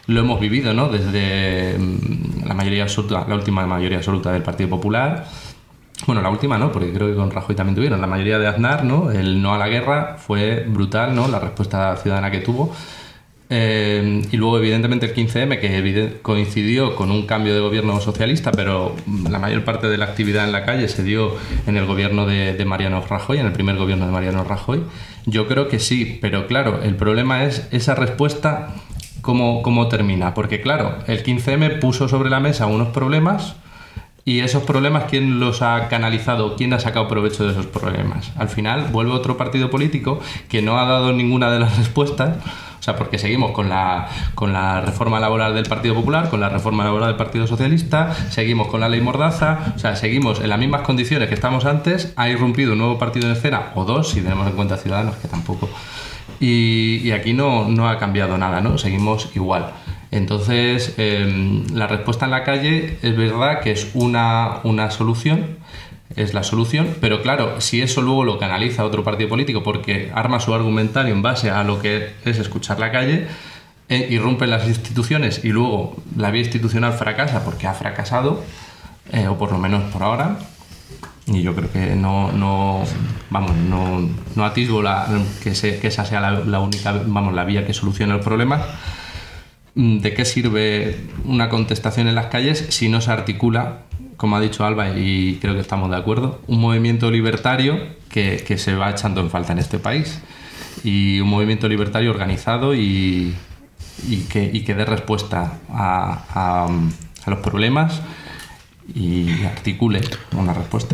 lo hemos vivido, ¿no? Desde la mayoría absoluta, la última mayoría absoluta del Partido Popular. Bueno, la última no, porque creo que con Rajoy también tuvieron. La mayoría de Aznar, ¿no? El no a la guerra fue brutal, ¿no? La respuesta ciudadana que tuvo. Eh, y luego, evidentemente, el quince eme, que coincidió con un cambio de gobierno socialista, pero la mayor parte de la actividad en la calle se dio en el gobierno de, de Mariano Rajoy, en el primer gobierno de Mariano Rajoy. Yo creo que sí, pero claro, el problema es esa respuesta, ¿cómo, cómo termina? Porque claro, el quince eme puso sobre la mesa unos problemas, y esos problemas, ¿quién los ha canalizado? ¿Quién ha sacado provecho de esos problemas? Al final vuelve otro partido político que no ha dado ninguna de las respuestas. O sea, porque seguimos con la, con la reforma laboral del Partido Popular, con la reforma laboral del Partido Socialista, seguimos con la ley Mordaza, o sea, seguimos en las mismas condiciones que estamos antes. Ha irrumpido un nuevo partido en escena, o dos, si tenemos en cuenta Ciudadanos, que tampoco. Y, y aquí no, no ha cambiado nada, ¿no? Seguimos igual. Entonces, eh, la respuesta en la calle es verdad que es una, una solución, es la solución, pero claro, si eso luego lo canaliza otro partido político porque arma su argumentario en base a lo que es escuchar la calle, eh, irrumpen las instituciones y luego la vía institucional fracasa porque ha fracasado, eh, o por lo menos por ahora, y yo creo que no, no vamos, no, no atisbo la, que, se, que esa sea la, la única, vamos, la vía que solucione el problema. ¿De qué sirve una contestación en las calles si no se articula, como ha dicho Alba, y creo que estamos de acuerdo, un movimiento libertario que, que se va echando en falta en este país? Y un movimiento libertario organizado y, y, que, y que dé respuesta a, a, a los problemas y articule una respuesta.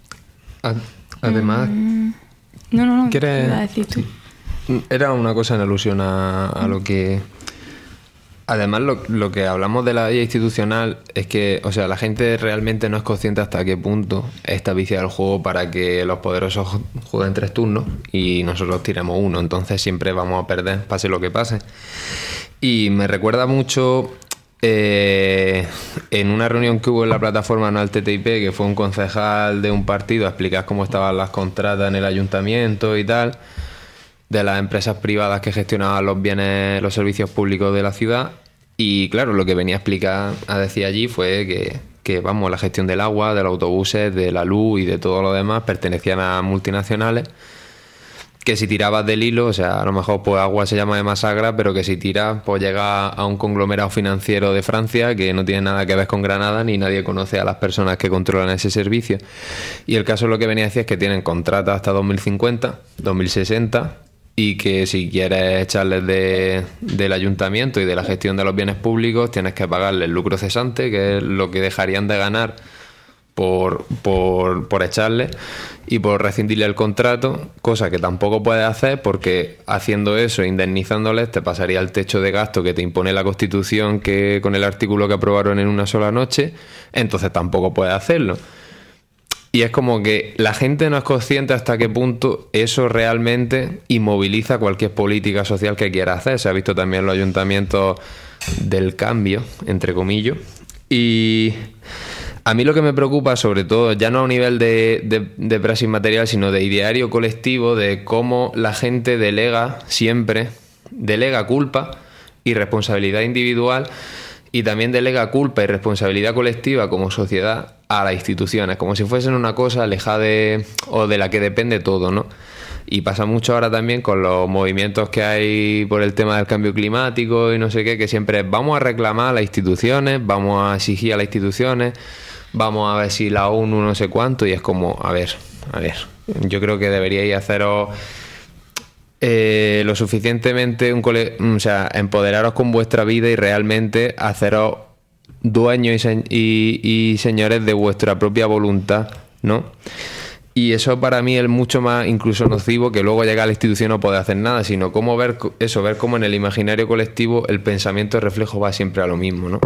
Además... Mm, no, no, no. ¿Quieres...? ¿Qué iba a decir tú? Era una cosa en alusión a, a lo que... Además, lo, lo que hablamos de la vía institucional es que, o sea, la gente realmente no es consciente hasta qué punto está viciado el juego para que los poderosos jueguen tres turnos y nosotros tiremos uno. Entonces siempre vamos a perder, pase lo que pase. Y me recuerda mucho eh, en una reunión que hubo en la plataforma No al T T I P, que fue un concejal de un partido a explicar cómo estaban las contratas en el ayuntamiento y tal, de las empresas privadas que gestionaban los bienes, los servicios públicos de la ciudad. Y claro, lo que venía a explicar, a decir allí fue que, que vamos, la gestión del agua, de los autobuses, de la luz y de todo lo demás pertenecían a multinacionales, que si tirabas del hilo, o sea, a lo mejor pues agua se llama de Masagra, pero que si tiras pues llega a un conglomerado financiero de Francia que no tiene nada que ver con Granada, ni nadie conoce a las personas que controlan ese servicio. Y el caso lo que venía a decir es que tienen contratos hasta dos mil cincuenta, dos mil sesenta, y que si quieres echarles de, del ayuntamiento y de la gestión de los bienes públicos tienes que pagarles el lucro cesante, que es lo que dejarían de ganar por, por, por echarle y por rescindirle el contrato, cosa que tampoco puedes hacer porque haciendo eso, indemnizándoles, te pasaría el techo de gasto que te impone la Constitución, que con el artículo que aprobaron en una sola noche, entonces tampoco puedes hacerlo. Y es como que la gente no es consciente hasta qué punto eso realmente inmoviliza cualquier política social que quiera hacer. Se ha visto también en los ayuntamientos del cambio, entre comillas. Y a mí lo que me preocupa, sobre todo, ya no a un nivel de, de, de praxis material, sino de ideario colectivo, de cómo la gente delega siempre, delega culpa y responsabilidad individual, y también delega culpa y responsabilidad colectiva como sociedad a las instituciones, como si fuesen una cosa alejada de, o de la que depende todo, ¿no? Y pasa mucho ahora también con los movimientos que hay por el tema del cambio climático y no sé qué, que siempre vamos a reclamar a las instituciones, vamos a exigir a las instituciones, vamos a ver si la ONU no sé cuánto, y es como, a ver, a ver, yo creo que deberíais haceros eh, lo suficientemente, un cole, o sea, empoderaros con vuestra vida y realmente haceros dueños y, se, y, y señores de vuestra propia voluntad, ¿no? Y eso para mí es mucho más incluso nocivo que luego llegar a la institución no poder hacer nada, sino cómo ver eso, ver cómo en el imaginario colectivo el pensamiento de reflejo va siempre a lo mismo, ¿no?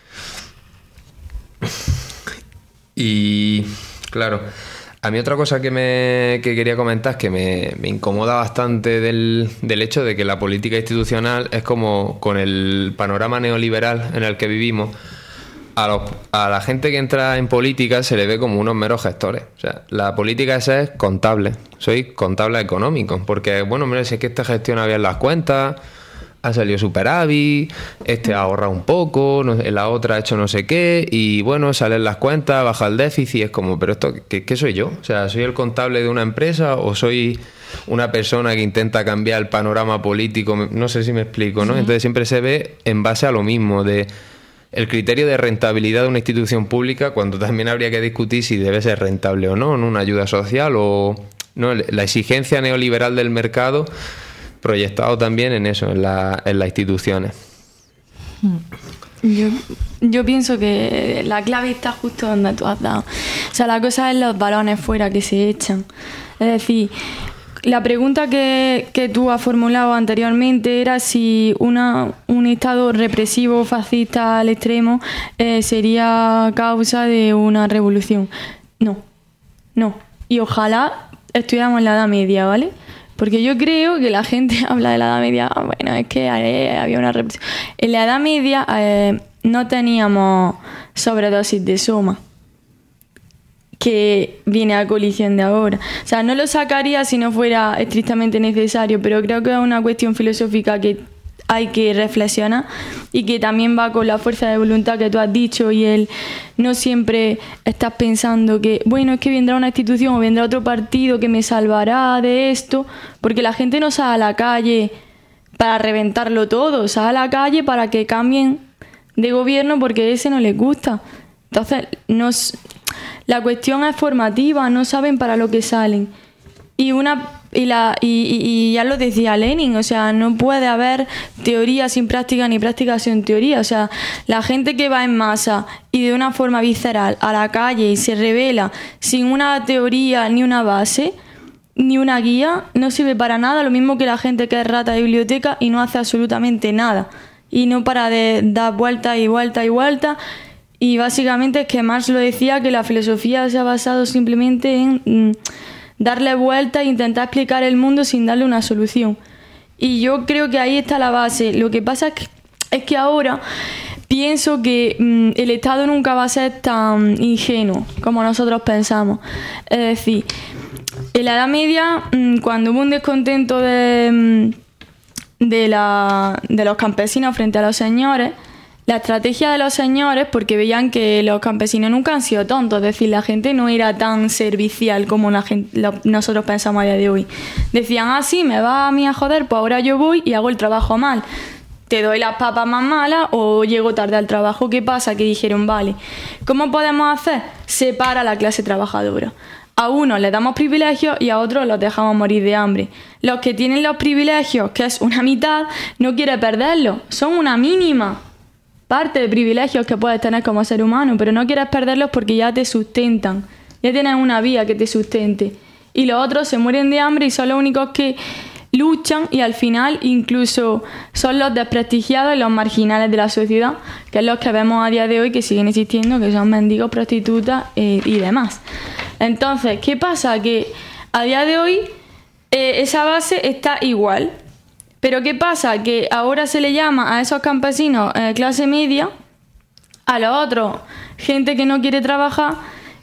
Y claro, a mí otra cosa que me que quería comentar es que me, me incomoda bastante del, del hecho de que la política institucional es como con el panorama neoliberal en el que vivimos. A, los, a la gente que entra en política se le ve como unos meros gestores. O sea, la política esa es contable. Soy contable económico. Porque, bueno, mira, si es que este gestiona bien las cuentas, ha salido superávit, este ha ahorrado un poco, no, la otra ha hecho no sé qué, y bueno, salen las cuentas, baja el déficit, es como, pero esto, ¿qué, qué soy yo? O sea, ¿soy el contable de una empresa o soy una persona que intenta cambiar el panorama político? No sé si me explico, ¿no? Sí. Entonces siempre se ve en base a lo mismo, de el criterio de rentabilidad de una institución pública, cuando también habría que discutir si debe ser rentable o no, ¿no? Una ayuda social o no, la exigencia neoliberal del mercado proyectado también en eso, en, la, en las instituciones. Yo, yo pienso que la clave está justo donde tú has dado. O sea, la cosa es los balones fuera que se echan. Es decir, la pregunta que, que tú has formulado anteriormente era si una, un estado represivo fascista al extremo eh, sería causa de una revolución. No, no. Y ojalá estuviéramos en la Edad Media, ¿vale? Porque yo creo que la gente habla de la Edad Media, bueno, es que eh, había una represión. En la Edad Media eh, no teníamos sobredosis de soma, que viene a colisión de ahora. O sea, no lo sacaría si no fuera estrictamente necesario, pero creo que es una cuestión filosófica que hay que reflexionar y que también va con la fuerza de voluntad que tú has dicho, y el no siempre estás pensando que, bueno, es que vendrá una institución o vendrá otro partido que me salvará de esto, porque la gente no sale a la calle para reventarlo todo, sale a la calle para que cambien de gobierno porque ese no les gusta. Entonces, nos, la cuestión es formativa, no saben para lo que salen. Y una y, la, y, y, y ya lo decía Lenin, o sea, no puede haber teoría sin práctica ni práctica sin teoría. O sea, la gente que va en masa y de una forma visceral a la calle y se revela sin una teoría ni una base ni una guía, no sirve para nada. Lo mismo que la gente que es rata de biblioteca y no hace absolutamente nada y no para de dar vueltas y vueltas y vueltas. Y básicamente es que Marx lo decía, que la filosofía se ha basado simplemente en mm, darle vueltas e intentar explicar el mundo sin darle una solución. Y yo creo que ahí está la base. Lo que pasa es que, es que ahora pienso que mmm, el Estado nunca va a ser tan ingenuo como nosotros pensamos. Es decir, en la Edad Media, mmm, cuando hubo un descontento de, mmm, de, la, de los campesinos frente a los señores, la estrategia de los señores, porque veían que los campesinos nunca han sido tontos, es decir, la gente no era tan servicial como la gente, lo, nosotros pensamos a día de hoy. Decían, ah, sí, me va a mí a joder, pues ahora yo voy y hago el trabajo mal. Te doy las papas más malas o llego tarde al trabajo. ¿Qué pasa? Que dijeron, vale, ¿cómo podemos hacer? Separa a la clase trabajadora. A unos les damos privilegios y a otros los dejamos morir de hambre. Los que tienen los privilegios, que es una mitad, no quieren perderlos, son una mínima parte de privilegios que puedes tener como ser humano, pero no quieres perderlos porque ya te sustentan, ya tienes una vía que te sustente. Y los otros se mueren de hambre y son los únicos que luchan y al final incluso son los desprestigiados y los marginales de la sociedad, que es los que vemos a día de hoy que siguen existiendo, que son mendigos, prostitutas eh, y demás. Entonces, ¿qué pasa? Que a día de hoy eh, esa base está igual. Pero ¿qué pasa? Que ahora se le llama a esos campesinos eh, clase media, a los otros gente que no quiere trabajar,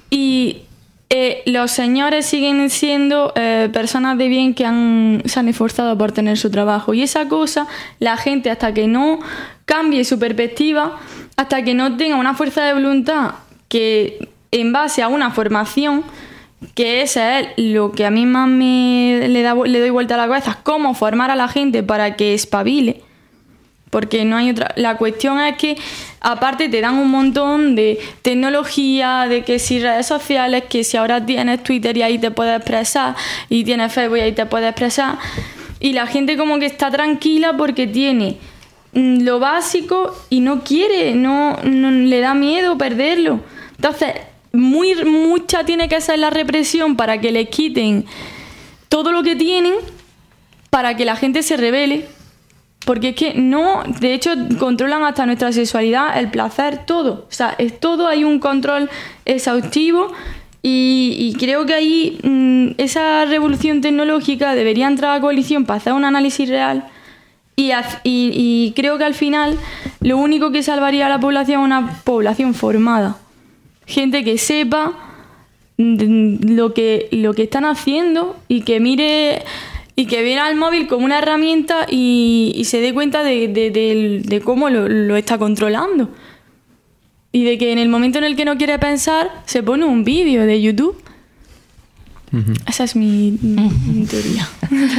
y eh, los señores siguen siendo eh, personas de bien que han, se han esforzado por tener su trabajo. Y esa cosa, la gente hasta que no cambie su perspectiva, hasta que no tenga una fuerza de voluntad que en base a una formación, que ese es lo que a mí más me le, da, le doy vuelta a la cabeza, cómo formar a la gente para que espabile, porque no hay otra. La cuestión es que aparte te dan un montón de tecnología, de que si redes sociales, que si ahora tienes Twitter y ahí te puedes expresar, y tienes Facebook y ahí te puedes expresar, y la gente como que está tranquila porque tiene lo básico y no quiere, no, no le da miedo perderlo. Entonces Muy, mucha tiene que ser la represión para que les quiten todo lo que tienen, para que la gente se rebele, porque es que no, de hecho controlan hasta nuestra sexualidad, el placer, todo, o sea, es todo, hay un control exhaustivo y, y creo que ahí mmm, esa revolución tecnológica debería entrar a coalición para hacer un análisis real y, y, y creo que al final lo único que salvaría a la población es una población formada. Gente que sepa lo que, lo que están haciendo y que mire y que vea el móvil como una herramienta y, y se dé cuenta de, de, de, de cómo lo, lo está controlando. Y de que en el momento en el que no quiere pensar, se pone un vídeo de YouTube. Uh-huh. Esa es mi, mi, mi teoría.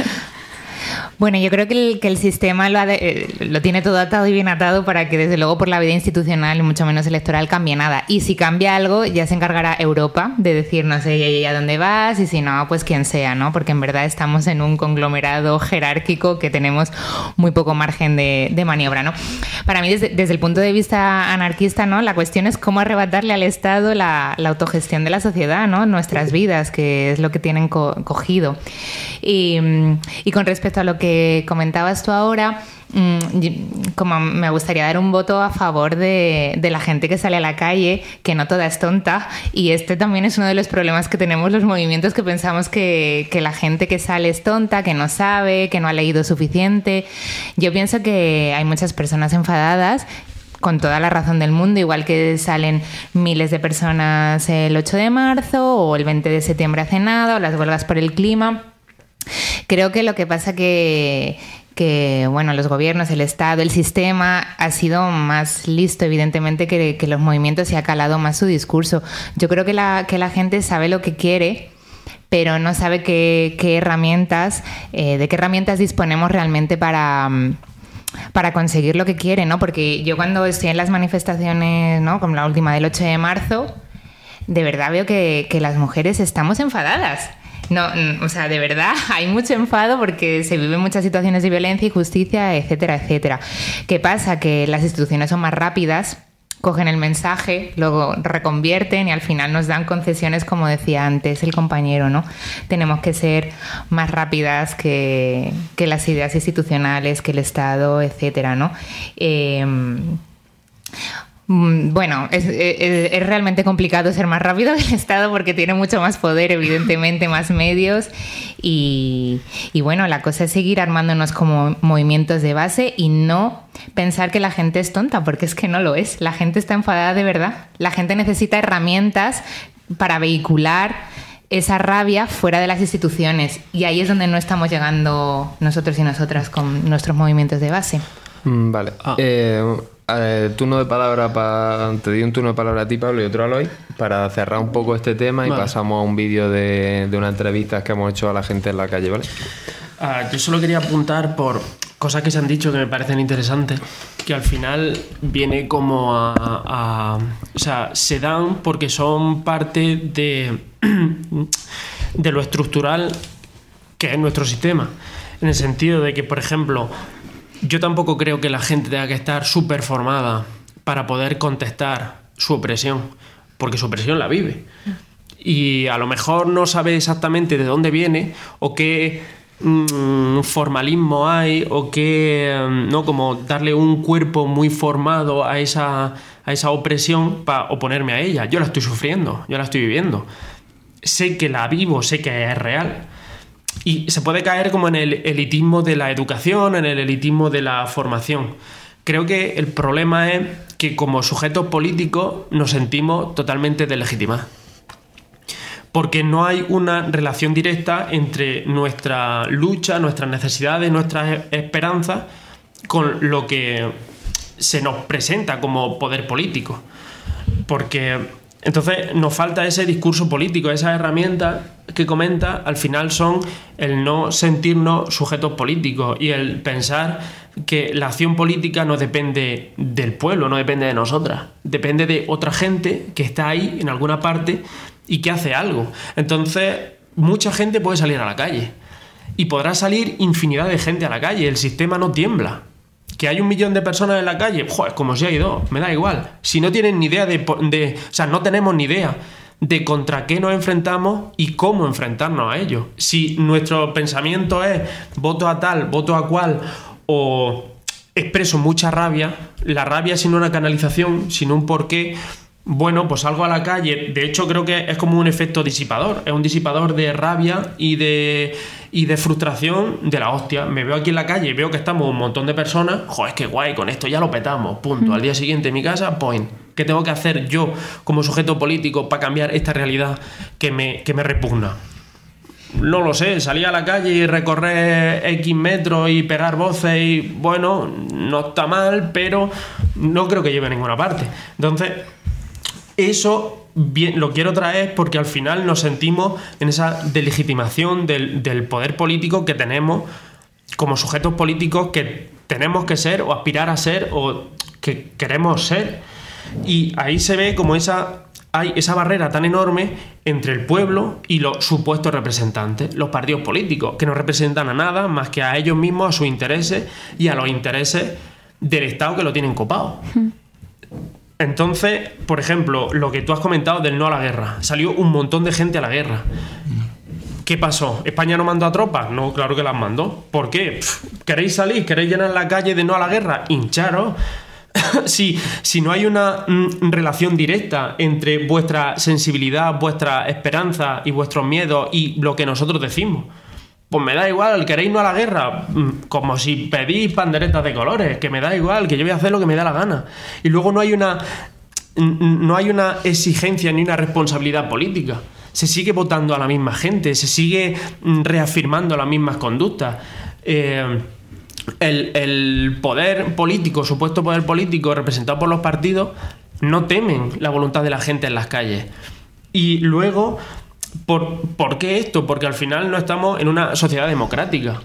Bueno, yo creo que el, que el sistema lo, ha de, eh, lo tiene todo atado y bien atado para que desde luego por la vida institucional y mucho menos electoral cambie nada. Y si cambia algo ya se encargará Europa de decirnos eh, a dónde vas y si no, pues quien sea, ¿no? Porque en verdad estamos en un conglomerado jerárquico que tenemos muy poco margen de, de maniobra, ¿no? Para mí, desde, desde el punto de vista anarquista, ¿no? La cuestión es cómo arrebatarle al Estado la, la autogestión de la sociedad, ¿no? Nuestras vidas, que es lo que tienen co- cogido. Y, y con respecto a lo que comentabas tú ahora, como me gustaría dar un voto a favor de, de la gente que sale a la calle, que no toda es tonta, y este también es uno de los problemas que tenemos los movimientos, que pensamos que, que la gente que sale es tonta, que no sabe, que no ha leído suficiente. Yo pienso que hay muchas personas enfadadas, con toda la razón del mundo, igual que salen miles de personas el ocho de marzo o el veinte de septiembre hace nada, o las huelgas por el clima. Creo que lo que pasa que, que bueno, los gobiernos, el Estado, el sistema ha sido más listo, evidentemente, que, que los movimientos, y ha calado más su discurso. Yo creo que la, que la gente sabe lo que quiere, pero no sabe qué, qué herramientas, eh, de qué herramientas disponemos realmente para... para conseguir lo que quiere, ¿no? Porque yo cuando estoy en las manifestaciones, ¿no?, como la última del ocho de marzo, de verdad veo que, que las mujeres estamos enfadadas. No, o sea, de verdad hay mucho enfado porque se viven muchas situaciones de violencia, injusticia, etcétera, etcétera. ¿Qué pasa? Que las instituciones son más rápidas, cogen el mensaje, luego reconvierten y al final nos dan concesiones, como decía antes el compañero, ¿no? Tenemos que ser más rápidas que, que las ideas institucionales, que el Estado, etcétera, ¿no? Eh, Bueno, es, es, es realmente complicado ser más rápido que el Estado porque tiene mucho más poder, evidentemente, más medios y, y bueno, la cosa es seguir armándonos como movimientos de base y no pensar que la gente es tonta, porque es que no lo es. La gente está enfadada de verdad. La gente necesita herramientas para vehicular esa rabia fuera de las instituciones y ahí es donde no estamos llegando nosotros y nosotras con nuestros movimientos de base. Mm, vale. Ah. Eh, eh, turno de palabra para... Te doy un turno de palabra a ti, Pablo, y otro a Aloy, para cerrar un poco este tema y vale. pasamos a un vídeo de, de una entrevista que hemos hecho a la gente en la calle, ¿vale? Ah, yo solo quería apuntar por cosas que se han dicho que me parecen interesantes, que al final viene como a... a o sea, se dan porque son parte de, de lo estructural que es nuestro sistema. En el sentido de que, por ejemplo, yo tampoco creo que la gente tenga que estar súper formada para poder contestar su opresión, porque su opresión la vive. Y a lo mejor no sabe exactamente de dónde viene o qué mmm, formalismo hay o qué, ¿no? Como darle un cuerpo muy formado a esa, a esa opresión para oponerme a ella. Yo la estoy sufriendo, yo la estoy viviendo. Sé que la vivo, sé que es real. Y se puede caer como en el elitismo de la educación, en el elitismo de la formación. Creo que el problema es que como sujetos políticos nos sentimos totalmente deslegitimados. Porque no hay una relación directa entre nuestra lucha, nuestras necesidades, nuestras esperanzas con lo que se nos presenta como poder político. Porque entonces nos falta ese discurso político, esas herramientas que comenta, al final son el no sentirnos sujetos políticos y el pensar que la acción política no depende del pueblo, no depende de nosotras, depende de otra gente que está ahí en alguna parte y que hace algo. Entonces, mucha gente puede salir a la calle y podrá salir infinidad de gente a la calle, el sistema no tiembla. Que hay un millón de personas en la calle, joder, como si hay dos, me da igual. Si no tienen ni idea de, de... O sea, no tenemos ni idea de contra qué nos enfrentamos y cómo enfrentarnos a ello. Si nuestro pensamiento es voto a tal, voto a cual, o expreso mucha rabia, la rabia sin una canalización, sin un porqué, bueno, pues salgo a la calle. De hecho, creo que es como un efecto disipador. Es un disipador de rabia y de, y de frustración de la hostia. Me veo aquí en la calle y veo que estamos un montón de personas. Joder, qué guay, con esto ya lo petamos. Punto. Al día siguiente en mi casa, point. ¿Qué tengo que hacer yo como sujeto político para cambiar esta realidad que me, que me repugna? no lo sé, salir a la calle y recorrer X metros y pegar voces y bueno, no está mal, pero no creo que lleve a ninguna parte. Entonces, eso bien, lo quiero traer porque al final nos sentimos en esa delegitimación del, del poder político que tenemos como sujetos políticos que tenemos que ser o aspirar a ser o que queremos ser. Y ahí se ve como esa... hay esa barrera tan enorme entre el pueblo y los supuestos representantes, los partidos políticos, que no representan a nada más que a ellos mismos, a sus intereses y a los intereses del Estado que lo tienen copado. Entonces, por ejemplo, lo que tú has comentado del no a la guerra. Salió un montón de gente a la guerra. ¿Qué pasó? ¿España no mandó a tropas? No, claro que las mandó. ¿Por qué? Pff, ¿queréis salir? ¿Queréis llenar la calle de no a la guerra? Hincharos. Si, si no hay una mm, relación directa entre vuestra sensibilidad, vuestra esperanza y vuestros miedos y lo que nosotros decimos, pues me da igual, queréis no a la guerra, mm, como si pedís panderetas de colores, que me da igual, que yo voy a hacer lo que me da la gana. Y luego no hay una, mm, no hay una exigencia ni una responsabilidad política. Se sigue votando a la misma gente, se sigue mm, reafirmando las mismas conductas. Eh, El, el poder político, supuesto poder político representado por los partidos, no temen la voluntad de la gente en las calles. Y luego, ¿por, ¿por qué esto? Porque al final no estamos en una sociedad democrática.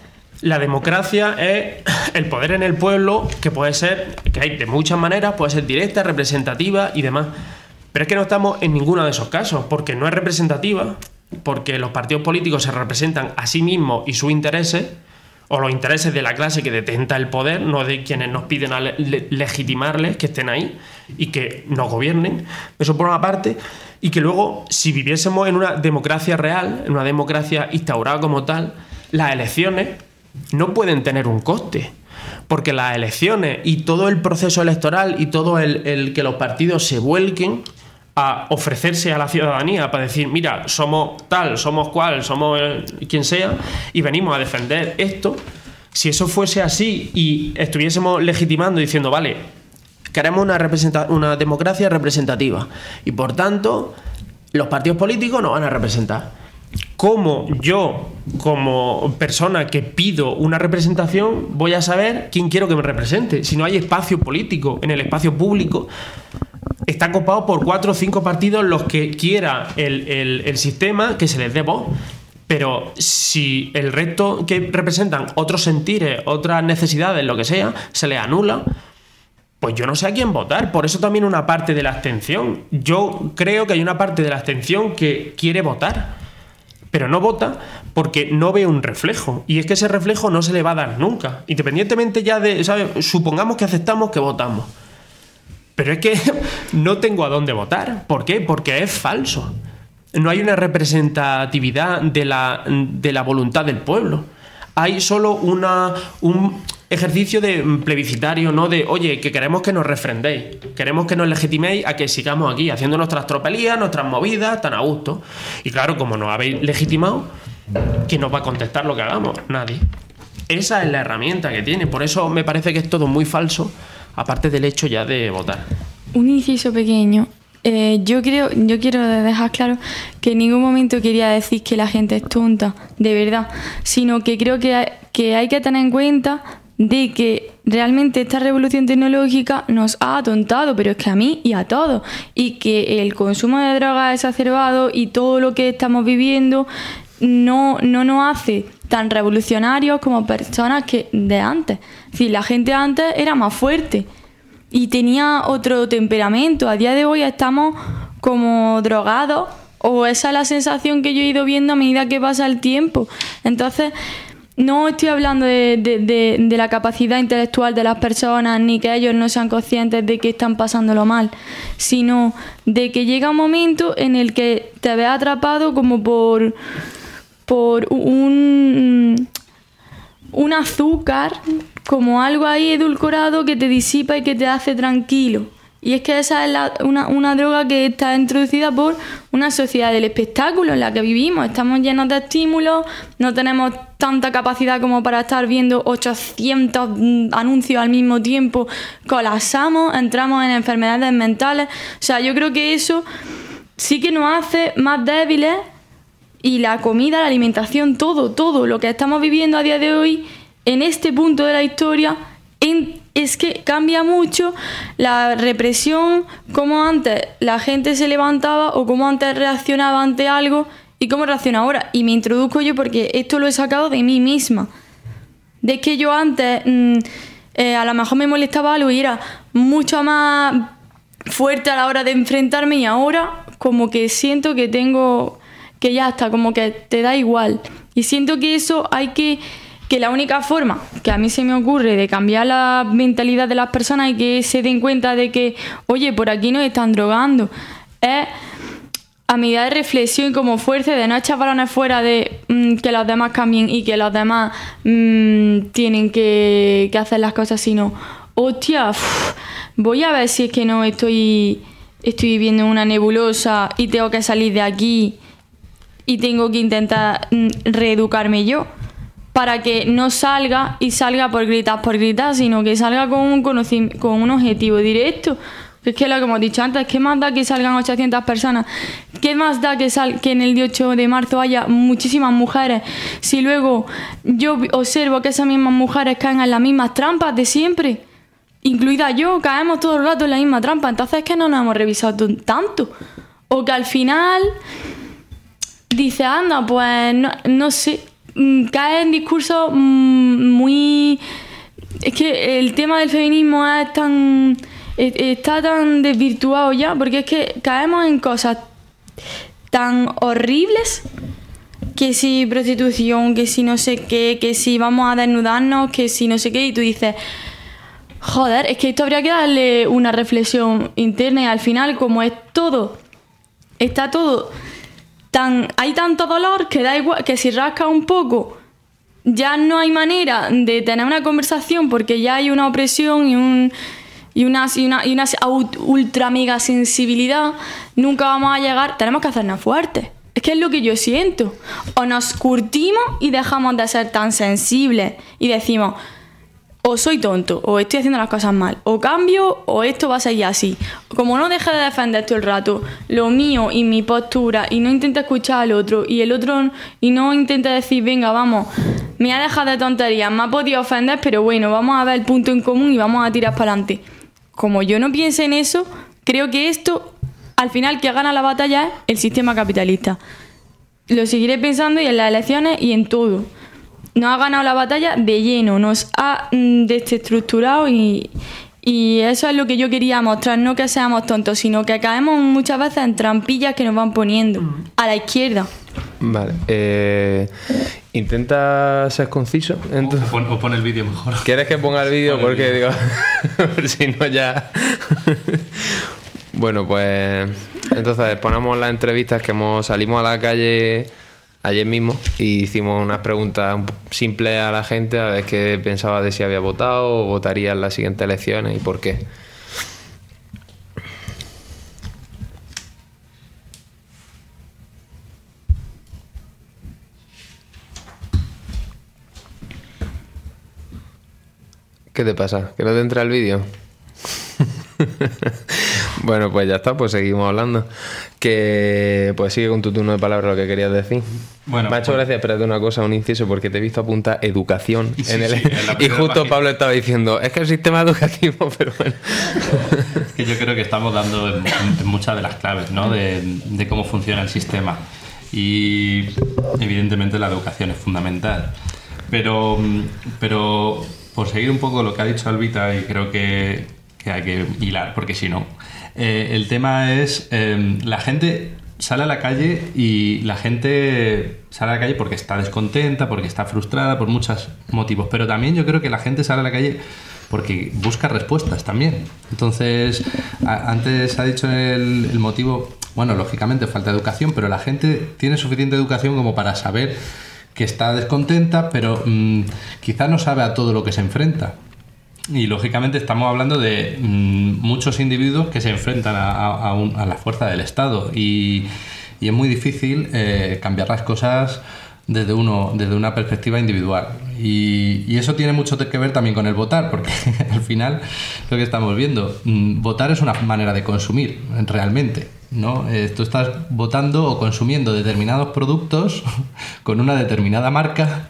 La democracia es el poder en el pueblo, que puede ser, que hay de muchas maneras, puede ser directa, representativa y demás. Pero es que no estamos en ninguno de esos casos, porque no es representativa, porque los partidos políticos se representan a sí mismos y sus intereses, o los intereses de la clase que detenta el poder, no de quienes nos piden a le- le- legitimarles que estén ahí y que nos gobiernen. Eso por una parte. Y que luego, si viviésemos en una democracia real, en una democracia instaurada como tal, las elecciones no pueden tener un coste. Porque las elecciones y todo el proceso electoral y todo el, el que los partidos se vuelquen a ofrecerse a la ciudadanía para decir, mira, somos tal, somos cual, somos eh, quien sea, y venimos a defender esto. Si eso fuese así y estuviésemos legitimando diciendo, vale, queremos una, representa- una democracia representativa y por tanto los partidos políticos nos van a representar. ¿Cómo yo, como persona que pido una representación, voy a saber quién quiero que me represente? Si no hay espacio político en el espacio público, está copado por cuatro o cinco partidos los que quiera el, el, el sistema que se les dé voz. Pero si el resto que representan otros sentires, otras necesidades, lo que sea, se les anula, pues yo no sé a quién votar. Por eso también una parte de la abstención. Yo creo que hay una parte de la abstención que quiere votar, pero no vota porque no ve un reflejo. Y es que ese reflejo no se le va a dar nunca. Independientemente ya de, ¿sabes? Supongamos que aceptamos que votamos. Pero es que no tengo a dónde votar. ¿Por qué? Porque es falso. No hay una representatividad de la, de la voluntad del pueblo. Hay solo una, un ejercicio de plebiscitario, ¿no? De, oye, que queremos que nos refrendéis, queremos que nos legitiméis a que sigamos aquí haciendo nuestras tropelías, nuestras movidas, tan a gusto. Y claro, como nos habéis legitimado, ¿quién nos va a contestar lo que hagamos? Nadie. Esa es la herramienta que tiene. Por eso me parece que es todo muy falso, aparte del hecho ya de votar. Un inciso pequeño. Eh, yo creo, yo quiero dejar claro que en ningún momento quería decir que la gente es tonta, de verdad, sino que creo que hay, que hay que tener en cuenta de que realmente esta revolución tecnológica nos ha atontado, pero es que a mí y a todos, y que el consumo de drogas exacerbado y todo lo que estamos viviendo no, no nos hace tan revolucionarios como personas que de antes. Es decir, la gente antes era más fuerte y tenía otro temperamento. A día de hoy estamos como drogados, o esa es la sensación que yo he ido viendo a medida que pasa el tiempo. Entonces, no estoy hablando de, de, de, de la capacidad intelectual de las personas, ni que ellos no sean conscientes de que están pasándolo mal, sino de que llega un momento en el que te ves atrapado como por, por un, un azúcar, como algo ahí edulcorado que te disipa y que te hace tranquilo. Y es que esa es la, una, una droga que está introducida por una sociedad del espectáculo en la que vivimos. Estamos llenos de estímulos, no tenemos tanta capacidad como para estar viendo ochocientos anuncios al mismo tiempo, colapsamos, entramos en enfermedades mentales. O sea, yo creo que eso sí que nos hace más débiles y la comida, la alimentación, todo, todo lo que estamos viviendo a día de hoy, en este punto de la historia, en, es que cambia mucho la represión, cómo antes la gente se levantaba o cómo antes reaccionaba ante algo y cómo reacciona ahora. Y me introduzco yo porque esto lo he sacado de mí misma. De que yo antes mmm, eh, a lo mejor me molestaba algo y era mucho más fuerte a la hora de enfrentarme, y ahora como que siento que tengo, que ya está, como que te da igual. Y siento que eso hay que, que la única forma que a mí se me ocurre de cambiar la mentalidad de las personas y que se den cuenta de que, oye, por aquí nos están drogando, es a medida de reflexión y como fuerza de no echar balones fuera de mmm, que los demás cambien y que los demás mmm, tienen que, que hacer las cosas, sino, hostia, uff, voy a ver si es que no estoy, estoy viviendo en una nebulosa y tengo que salir de aquí y tengo que intentar mmm, reeducarme yo para que no salga y salga por gritar, por gritar, sino que salga con un, conocimiento, con un objetivo directo. Es que lo que hemos dicho antes, ¿qué más da que salgan ochocientas personas? ¿Qué más da que, sal, que en el día ocho de marzo haya muchísimas mujeres? Si luego yo observo que esas mismas mujeres caen en las mismas trampas de siempre, incluida yo, caemos todo el rato en la misma trampa, entonces es que no nos hemos revisado tanto. O que al final dice, anda, pues no, no sé, cae en discursos muy... Es que el tema del feminismo es tan... está tan desvirtuado ya, porque es que caemos en cosas tan horribles, que si prostitución, que si no sé qué, que si vamos a desnudarnos, que si no sé qué, y tú dices, joder, es que esto habría que darle una reflexión interna, y al final, como es todo, está todo tan, hay tanto dolor que da igual, que si rasca un poco ya no hay manera de tener una conversación, porque ya hay una opresión y un Y una, y una, y una ultra mega sensibilidad, nunca vamos a llegar. Tenemos que hacernos fuertes. Es que es lo que yo siento. O nos curtimos y dejamos de ser tan sensibles y decimos, o soy tonto, o estoy haciendo las cosas mal, o cambio, o esto va a seguir así. Como no deje de defender todo el rato lo mío y mi postura, y no intenta escuchar al otro, y el otro, y no intenta decir, venga, vamos, me ha dejado de tonterías, me ha podido ofender, pero bueno, vamos a ver el punto en común y vamos a tirar para adelante. Como yo no piense en eso, creo que esto, al final, que gana la batalla es el sistema capitalista. Lo seguiré pensando, y en las elecciones y en todo. Nos ha ganado la batalla de lleno, nos ha mm, desestructurado, y, y eso es lo que yo quería mostrar, no que seamos tontos, sino que caemos muchas veces en trampillas que nos van poniendo a la izquierda. Vale, eh, intenta ser conciso. Entonces, o, pon, o pon el vídeo mejor. ¿Quieres que ponga el vídeo? Porque digo, si no ya... Bueno, pues entonces ponemos las entrevistas que hemos salimos a la calle ayer mismo y hicimos unas preguntas simples a la gente a ver qué pensaba de si había votado o votaría en las siguientes elecciones y por qué. ¿Qué te pasa? ¿Que no te entra el vídeo? Bueno, pues ya está, pues seguimos hablando. Que pues sigue con tu turno de palabras lo que querías decir. Bueno, me ha hecho pues... gracia, espérate una cosa, un inciso, porque te he visto apuntar educación sí, en el sí, en y justo página. Pablo estaba diciendo, es que el sistema educativo, pero bueno. Es que yo creo que estamos dando en, en muchas de las claves, ¿no? De, de cómo funciona el sistema. Y evidentemente la educación es fundamental. Pero, pero por seguir un poco lo que ha dicho Albita, y creo que, que hay que hilar, porque si no, eh, el tema es, eh, la gente sale a la calle y la gente sale a la calle porque está descontenta, porque está frustrada, por muchos motivos, pero también yo creo que la gente sale a la calle porque busca respuestas también. Entonces, a, antes ha dicho el, el motivo, bueno, lógicamente falta educación, pero la gente tiene suficiente educación como para saber que está descontenta, pero mmm, quizás no sabe a todo lo que se enfrenta. Y lógicamente estamos hablando de mmm, muchos individuos que se enfrentan a, a, a, un, a la fuerza del Estado y, y es muy difícil eh, cambiar las cosas desde, uno, desde una perspectiva individual. Y, y eso tiene mucho que ver también con el votar, porque al final lo que estamos viendo, votar es una manera de consumir realmente, ¿no? Eh, tú estás votando o consumiendo determinados productos con una determinada marca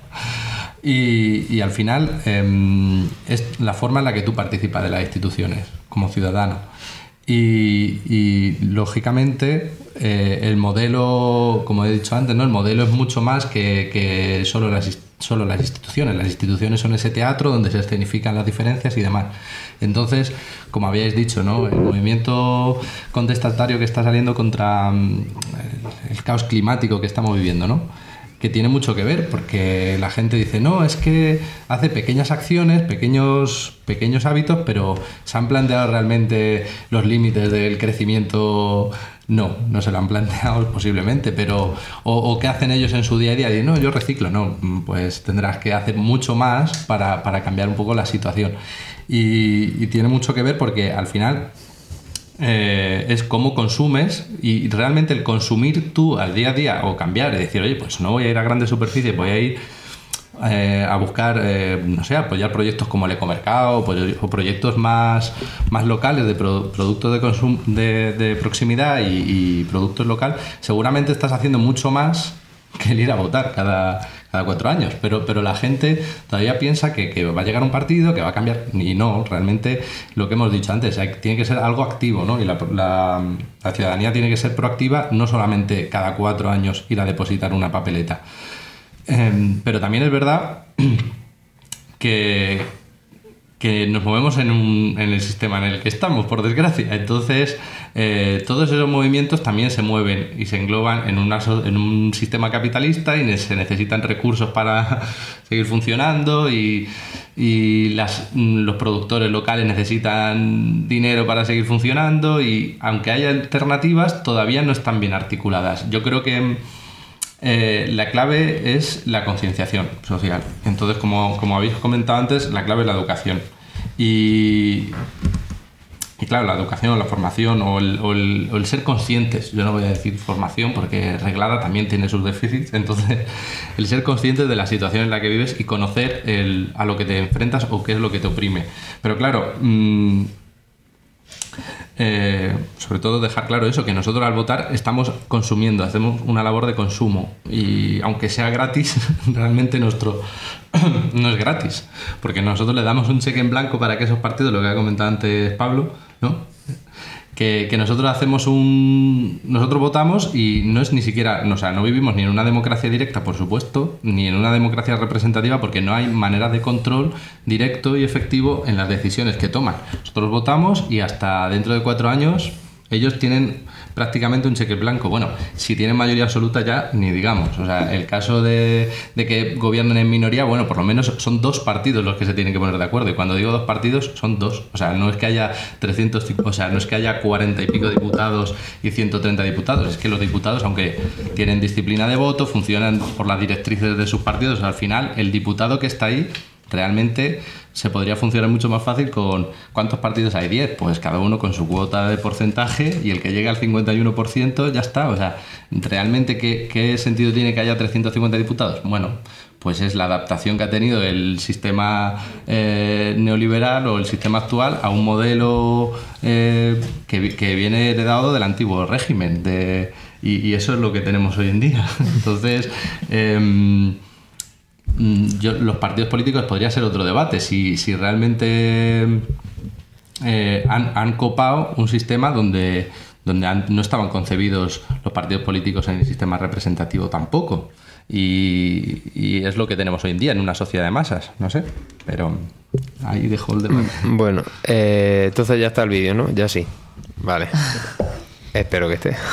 y, y al final eh, es la forma en la que tú participas de las instituciones como ciudadano. Y, y lógicamente eh, el modelo, como he dicho antes, ¿no? El modelo es mucho más que, que solo, las, solo las instituciones. Las instituciones son ese teatro donde se escenifican las diferencias y demás. Entonces, como habíais dicho, ¿no? El movimiento contestatario que está saliendo contra um, el caos climático que estamos viviendo, ¿no? Que tiene mucho que ver, porque la gente dice, no, es que hace pequeñas acciones, pequeños, pequeños hábitos, pero ¿se han planteado realmente los límites del crecimiento? No, no se lo han planteado posiblemente, pero o, o ¿qué hacen ellos en su día a día? Dicen, no, yo reciclo, no, pues tendrás que hacer mucho más para, para cambiar un poco la situación. Y, y tiene mucho que ver porque al final Eh, es cómo consumes, y realmente el consumir tú al día a día o cambiar y decir, oye, pues no voy a ir a grandes superficies, voy a ir eh, a buscar, eh, no sé, apoyar proyectos como el ecomercado o proyectos más, más locales de pro, productos de, consum, de, de proximidad y, y productos local, seguramente estás haciendo mucho más que el ir a votar cada, cada cuatro años, pero, pero la gente todavía piensa que, que va a llegar un partido que va a cambiar, y no, realmente lo que hemos dicho antes, hay, tiene que ser algo activo, ¿no? Y la, la, la ciudadanía tiene que ser proactiva, no solamente cada cuatro años ir a depositar una papeleta. Eh, pero también es verdad que, que nos movemos en, un, en el sistema en el que estamos, por desgracia. Entonces, eh, todos esos movimientos también se mueven y se engloban en, una, en un sistema capitalista y se necesitan recursos para seguir funcionando y, y las, los productores locales necesitan dinero para seguir funcionando y aunque haya alternativas, todavía no están bien articuladas. Yo creo que Eh, la clave es la concienciación social. Entonces, como, como habéis comentado antes, la clave es la educación. Y, y claro, la educación o la formación o el, o, el, o el ser conscientes, yo no voy a decir formación porque reglada también tiene sus déficits, entonces el ser conscientes de la situación en la que vives y conocer el, a lo que te enfrentas o qué es lo que te oprime. Pero claro, mmm, Eh, sobre todo dejar claro eso, que nosotros al votar estamos consumiendo, hacemos una labor de consumo y aunque sea gratis, realmente nuestro no es gratis, porque nosotros le damos un cheque en blanco para que esos partidos, lo que ha comentado antes Pablo, ¿no? Que, que nosotros hacemos un... Nosotros votamos y no es ni siquiera... O sea, no vivimos ni en una democracia directa, por supuesto, ni en una democracia representativa porque no hay manera de control directo y efectivo en las decisiones que toman. Nosotros votamos y hasta dentro de cuatro años ellos tienen prácticamente un cheque blanco. Bueno, si tienen mayoría absoluta ya ni digamos. O sea, el caso de, de que gobiernen en minoría, bueno, por lo menos son dos partidos los que se tienen que poner de acuerdo. Y cuando digo dos partidos, son dos. O sea, no es que haya trescientos, o sea, no es que haya cuarenta y pico diputados y ciento treinta diputados. Es que los diputados, aunque tienen disciplina de voto, funcionan por las directrices de sus partidos. O sea, al final, el diputado que está ahí realmente se podría funcionar mucho más fácil con ¿cuántos partidos hay? diez, pues cada uno con su cuota de porcentaje y el que llegue al cincuenta y uno por ciento ya está. O sea, realmente ¿qué, qué sentido tiene que haya trescientos cincuenta diputados? Bueno, pues es la adaptación que ha tenido el sistema eh, neoliberal o el sistema actual a un modelo eh, que, que viene heredado del antiguo régimen de, y, y eso es lo que tenemos hoy en día. Entonces eh, Yo, los partidos políticos podría ser otro debate si, si realmente eh, han, han copado un sistema donde, donde han, no estaban concebidos los partidos políticos en el sistema representativo tampoco y, y es lo que tenemos hoy en día en una sociedad de masas, no sé, pero ahí dejo el debate. Bueno, eh, entonces ya está el vídeo, ¿no? Ya sí, vale. Espero que esté.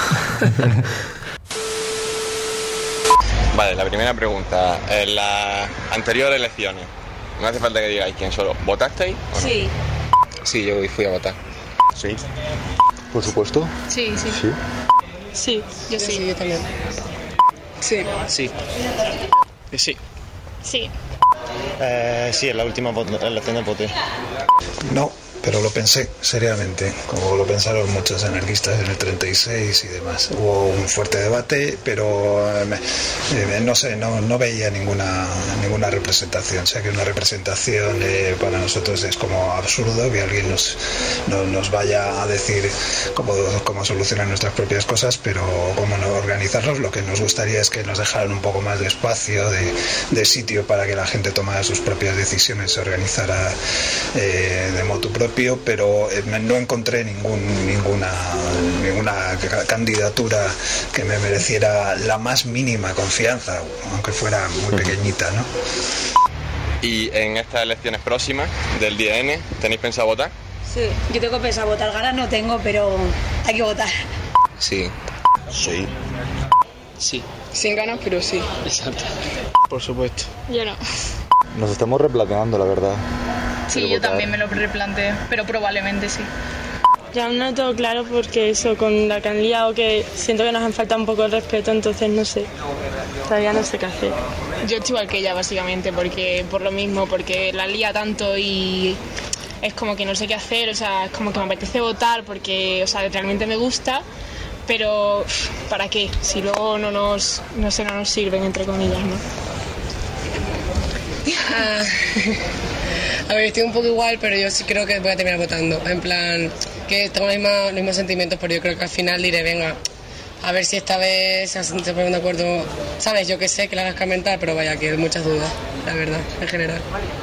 Vale, la primera pregunta. En las anteriores elecciones, no hace falta que digáis quién solo. ¿Votasteis o no? Sí. Sí, yo fui a votar. ¿Sí? Por supuesto. Sí, sí. Sí. Sí, yo sí. Sí, yo también. Sí. Sí. Sí. Sí. Eh, sí, en la última elección voté. No. pero lo pensé seriamente, como lo pensaron muchos anarquistas en el treinta y seis y demás. Hubo un fuerte debate, pero eh, no sé, no, no veía ninguna ninguna representación. O sea que una representación eh, para nosotros es como absurdo que alguien nos, no, nos vaya a decir cómo, cómo solucionar nuestras propias cosas, pero cómo no organizarnos. Lo que nos gustaría es que nos dejaran un poco más de espacio, de, de sitio para que la gente tomara sus propias decisiones, se organizara eh, de motu propio, pero eh, no encontré ningún, ninguna, ninguna candidatura que me mereciera la más mínima confianza, aunque fuera muy pequeñita, ¿no? ¿Y en estas elecciones próximas del día N tenéis pensado votar? Sí, yo tengo pensado votar, ganas no tengo, pero hay que votar. Sí. Sí. Sí. Sin ganas, pero sí. Exacto. Por supuesto. Yo no. Nos estamos replanteando, la verdad. Sí, yo también me lo replanteo, pero probablemente sí. Ya aún no todo claro porque eso, con la que han liado, que siento que nos han faltado un poco de respeto, entonces no sé, todavía no sé qué hacer. Yo estoy igual que ella, básicamente, porque por lo mismo, porque la lía tanto y es como que no sé qué hacer, o sea, es como que me apetece votar porque, o sea, realmente me gusta, pero ¿para qué? Si luego no nos, no sé, no nos sirven, entre comillas, ¿no? Ah, a ver, estoy un poco igual, pero yo sí creo que voy a terminar votando. En plan, que tengo los mismos, los mismos sentimientos, pero yo creo que al final diré, venga, a ver si esta vez se ponen de acuerdo. Sabes, yo que sé que la hagas comentar, pero vaya, que hay muchas dudas, la verdad, en general.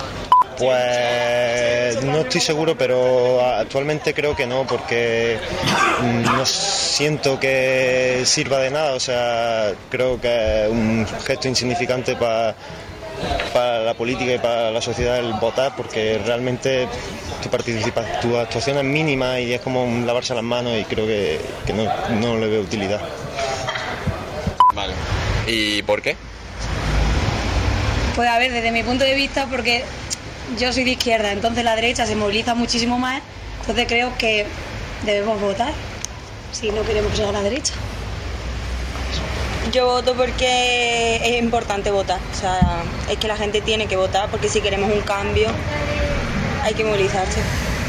Pues no estoy seguro, pero actualmente creo que no, porque no siento que sirva de nada. O sea, creo que es un gesto insignificante para para la política y para la sociedad el votar, porque realmente tu participación, tu actuación es mínima y es como lavarse las manos, y creo que, que no, no le veo utilidad. Vale. ¿Y por qué? Pues a ver, desde mi punto de vista, porque yo soy de izquierda, entonces la derecha se moviliza muchísimo más, entonces creo que debemos votar si no queremos que sea la derecha. Yo voto porque es importante votar, o sea, es que la gente tiene que votar, porque si queremos un cambio hay que movilizarse.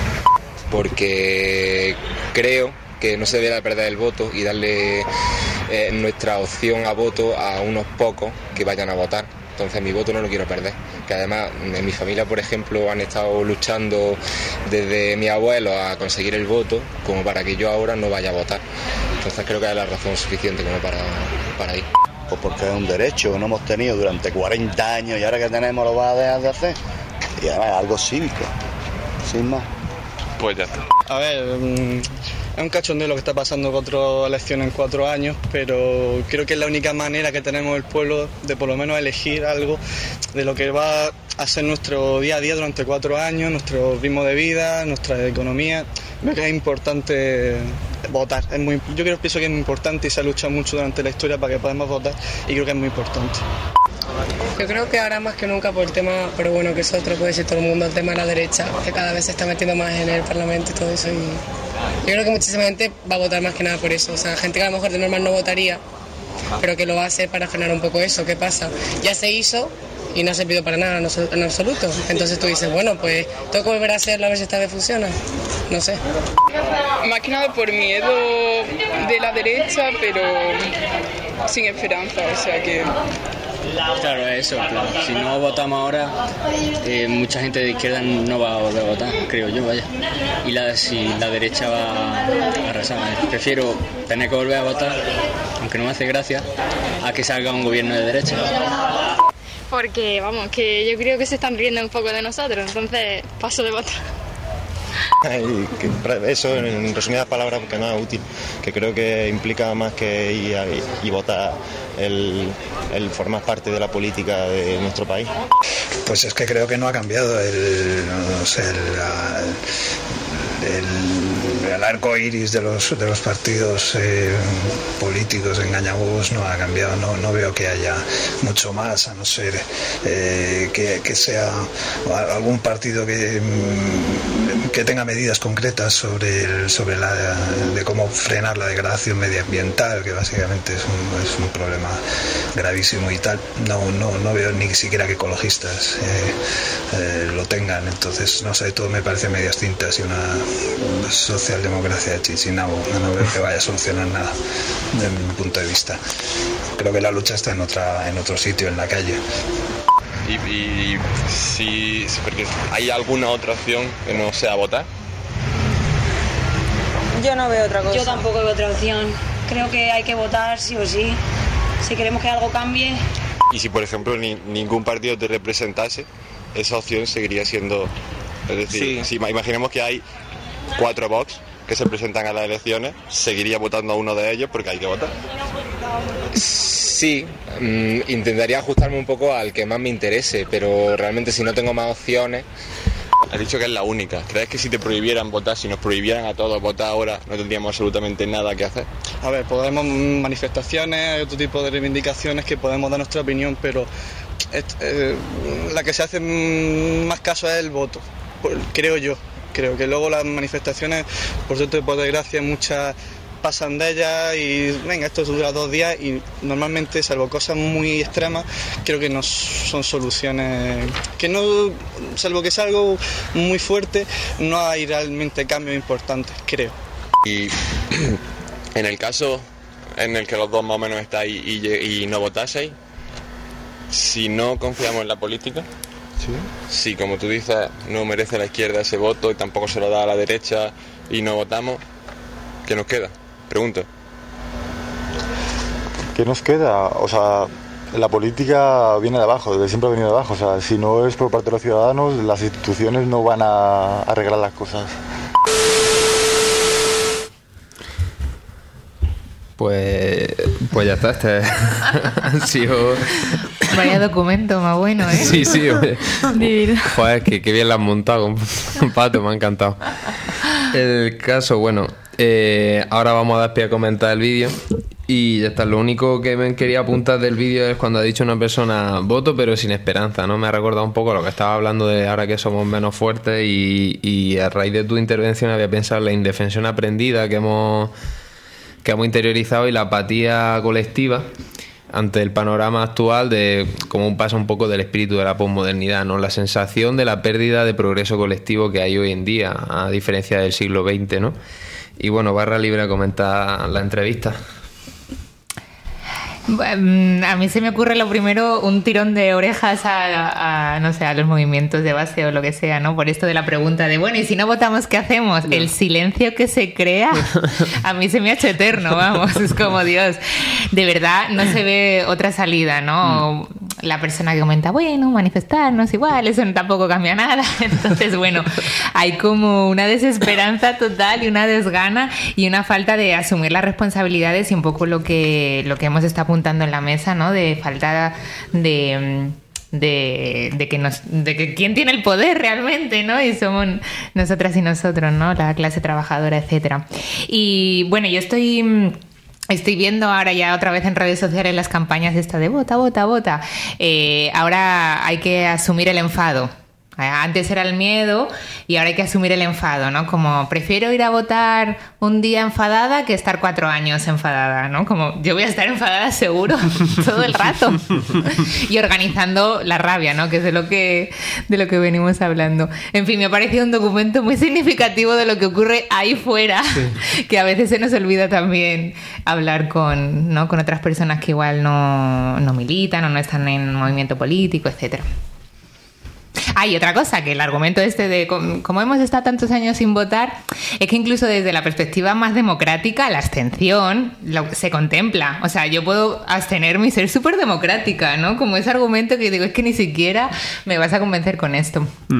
Porque creo que no se debería perder el voto y darle eh, nuestra opción a voto a unos pocos que vayan a votar. Entonces mi voto no lo quiero perder, que además en mi familia, por ejemplo, han estado luchando desde mi abuelo a conseguir el voto como para que yo ahora no vaya a votar. Entonces creo que es la razón suficiente como para, para ir. Pues porque es un derecho que no hemos tenido durante cuarenta años y ahora que tenemos lo va a dejar de hacer. Y además es algo cívico, sin más. Pues ya está. A ver, es un cachondeo lo que está pasando con otra elección en cuatro años, pero creo que es la única manera que tenemos el pueblo de por lo menos elegir algo de lo que va a ser nuestro día a día durante cuatro años, nuestro ritmo de vida, nuestra economía. Creo que es importante votar. Es muy, yo creo pienso que es muy importante y se ha luchado mucho durante la historia para que podamos votar, y creo que es muy importante. Yo creo que ahora más que nunca por el tema, pero bueno, que eso otro puede decir todo el mundo, el tema de la derecha, que cada vez se está metiendo más en el Parlamento y todo eso, y yo creo que muchísima gente va a votar más que nada por eso. O sea, gente que a lo mejor de normal no votaría, pero que lo va a hacer para frenar un poco eso. ¿Qué pasa? Ya se hizo y no ha servido para nada en absoluto. Entonces tú dices, bueno, pues tengo que volver a hacerlo a ver si esta vez funciona. No sé. Más que nada por miedo de la derecha, pero sin esperanza, o sea que... Claro, eso, claro. Si no votamos ahora, eh, mucha gente de izquierda no va a volver a votar, creo yo, vaya. Y la, si la derecha va a arrasar. Prefiero tener que volver a votar, aunque no me hace gracia, a que salga un gobierno de derecha. Porque, vamos, que yo creo que se están riendo un poco de nosotros, entonces paso de votar. Eso, en resumidas palabras, porque no es útil, que creo que implica más que ir a, y votar el, el formar parte de la política de nuestro país. Pues es que creo que no ha cambiado el, no sé, el, el, el arco iris de los, de los partidos eh, políticos engañabobos no ha cambiado. No, no veo que haya mucho más, a no ser eh, que, que sea algún partido que, que tenga medidas concretas sobre, el, sobre la, de cómo frenar la degradación medioambiental, que básicamente es un, es un problema gravísimo y tal. No, no, no veo ni siquiera que ecologistas eh, eh, lo tengan. Entonces, no sé, todo me parece medias tintas y una socialdemocracia de Chichinabo. No veo que vaya a solucionar nada desde mi punto de vista. Creo que la lucha está en otra en otro sitio, en la calle. Y, y si, si porque ¿hay alguna otra opción que no sea votar? Yo no veo otra cosa. Yo tampoco veo otra opción. Creo que hay que votar sí o sí. Si queremos que algo cambie. Y si, por ejemplo, ni, ningún partido te representase, esa opción seguiría siendo... Es decir, sí. Si imaginemos que hay cuatro Vox que se presentan a las elecciones, seguiría votando a uno de ellos porque hay que votar. Sí, mmm, intentaría ajustarme un poco al que más me interese, pero realmente si no tengo más opciones... Has dicho que es la única. ¿Crees que si te prohibieran votar, si nos prohibieran a todos votar ahora, no tendríamos absolutamente nada que hacer? A ver, podemos manifestaciones, otro tipo de reivindicaciones que podemos dar nuestra opinión, pero eh, la que se hace más caso es el voto, creo yo. Creo que luego las manifestaciones, por suerte, por desgracia, muchas pasan de ellas y venga, esto dura dos días y normalmente, salvo cosas muy extremas, creo que no son soluciones, que no, salvo que es algo muy fuerte, no hay realmente cambios importantes, creo. Y en el caso en el que los dos más o menos estáis y, y, y no votaseis, si no confiamos en la política, ¿sí? Si como tú dices no merece la izquierda ese voto y tampoco se lo da a la derecha y no votamos, ¿qué nos queda? Pregunto. ¿Qué nos queda? O sea, la política viene de abajo, desde siempre ha venido de abajo. O sea, si no es por parte de los ciudadanos, las instituciones no van a arreglar las cosas. Pues, pues ya está, este ha sido... Vaya documento más bueno, ¿eh? Sí, sí, oye. Joder, que, que bien lo has montado, Pato, me ha encantado. El caso, bueno, eh, ahora vamos a dar pie a comentar el vídeo y ya está. Lo único que me quería apuntar del vídeo es cuando ha dicho una persona voto pero sin esperanza, ¿no? Me ha recordado un poco lo que estaba hablando de ahora que somos menos fuertes y, y a raíz de tu intervención había pensado en la indefensión aprendida que hemos, que hemos interiorizado y la apatía colectiva ante el panorama actual de como un paso un poco del espíritu de la posmodernidad, ¿no? La sensación de la pérdida de progreso colectivo que hay hoy en día, a diferencia del siglo veinte, ¿no? Y bueno, barra libre a comentar la entrevista. A mí se me ocurre lo primero un tirón de orejas a, a, no sé, a los movimientos de base o lo que sea, ¿no? Por esto de la pregunta de, bueno, ¿y si no votamos, qué hacemos? No. El silencio que se crea a mí se me ha hecho eterno, vamos, es como Dios. De verdad no se ve otra salida, ¿no? Mm. La persona que comenta, bueno, manifestarnos igual, eso tampoco cambia nada. Entonces, bueno, hay como una desesperanza total y una desgana y una falta de asumir las responsabilidades y un poco lo que, lo que hemos estado apuntando en la mesa, ¿no? De falta de... De, de que nos de que quién tiene el poder realmente, ¿no? Y somos nosotras y nosotros, ¿no? La clase trabajadora, etcétera. Y bueno, yo estoy... Estoy viendo ahora ya otra vez en redes sociales las campañas esta de vota, vota, vota. Eh, ahora hay que asumir el enfado. Antes era el miedo y ahora hay que asumir el enfado, ¿no? Como prefiero ir a votar un día enfadada que estar cuatro años enfadada, ¿no? Como yo voy a estar enfadada seguro todo el rato y organizando la rabia, ¿no? Que es de lo que, de lo que venimos hablando. En fin, me ha parecido un documento muy significativo de lo que ocurre ahí fuera, sí. Que a veces se nos olvida también hablar con, ¿no? Con otras personas que igual no, no militan o no están en movimiento político, etcétera. Ah, y otra cosa, que el argumento este de como hemos estado tantos años sin votar, es que incluso desde la perspectiva más democrática, la abstención lo, se contempla. O sea, yo puedo abstenerme y ser súper democrática, ¿no? Como ese argumento que digo, es que ni siquiera me vas a convencer con esto. Mm.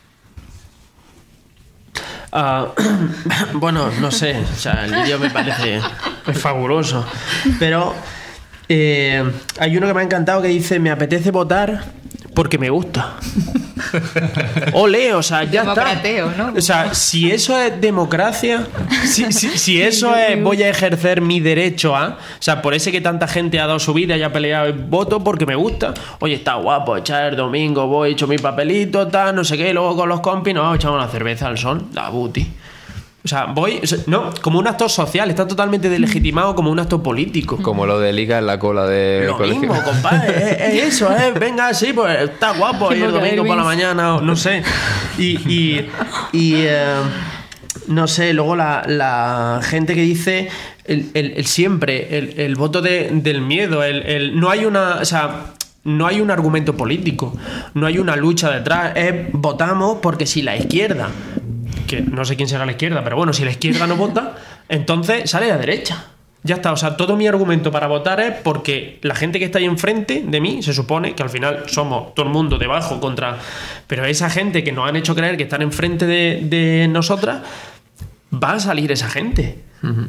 Uh, bueno, no sé, o sea, el vídeo me parece fabuloso, pero eh, hay uno que me ha encantado que dice, me apetece votar porque me gusta. Ole, o sea, ya está. Democrateo, ¿no? O sea, si eso es democracia, si, si, si eso es voy a ejercer mi derecho a, o sea, por ese que tanta gente ha dado su vida y ha peleado el voto porque me gusta, oye, está guapo, echar el domingo, voy, he hecho mi papelito, tal, no sé qué, y luego con los compis nos echamos una cerveza al sol, la booty. O sea, voy, o sea, no, como un acto social, está totalmente delegitimado como un acto político. Como lo de liga en la cola de Lo colegio. mismo, compadre, es, es eso, es, venga, sí, pues está guapo, y el domingo por la mañana, o no sé. Y, y, y eh, no sé, luego la, la gente que dice el, el, el siempre, el, el voto de, del miedo, el, el, no hay una, o sea, no hay un argumento político, no hay una lucha detrás, es votamos porque si la izquierda, que no sé quién será la izquierda, pero bueno, si la izquierda no vota, entonces sale la derecha. Ya está, o sea, todo mi argumento para votar es porque la gente que está ahí enfrente de mí, se supone que al final somos todo el mundo debajo contra... Pero esa gente que nos han hecho creer que están enfrente de, de nosotras, va a salir esa gente. Uh-huh.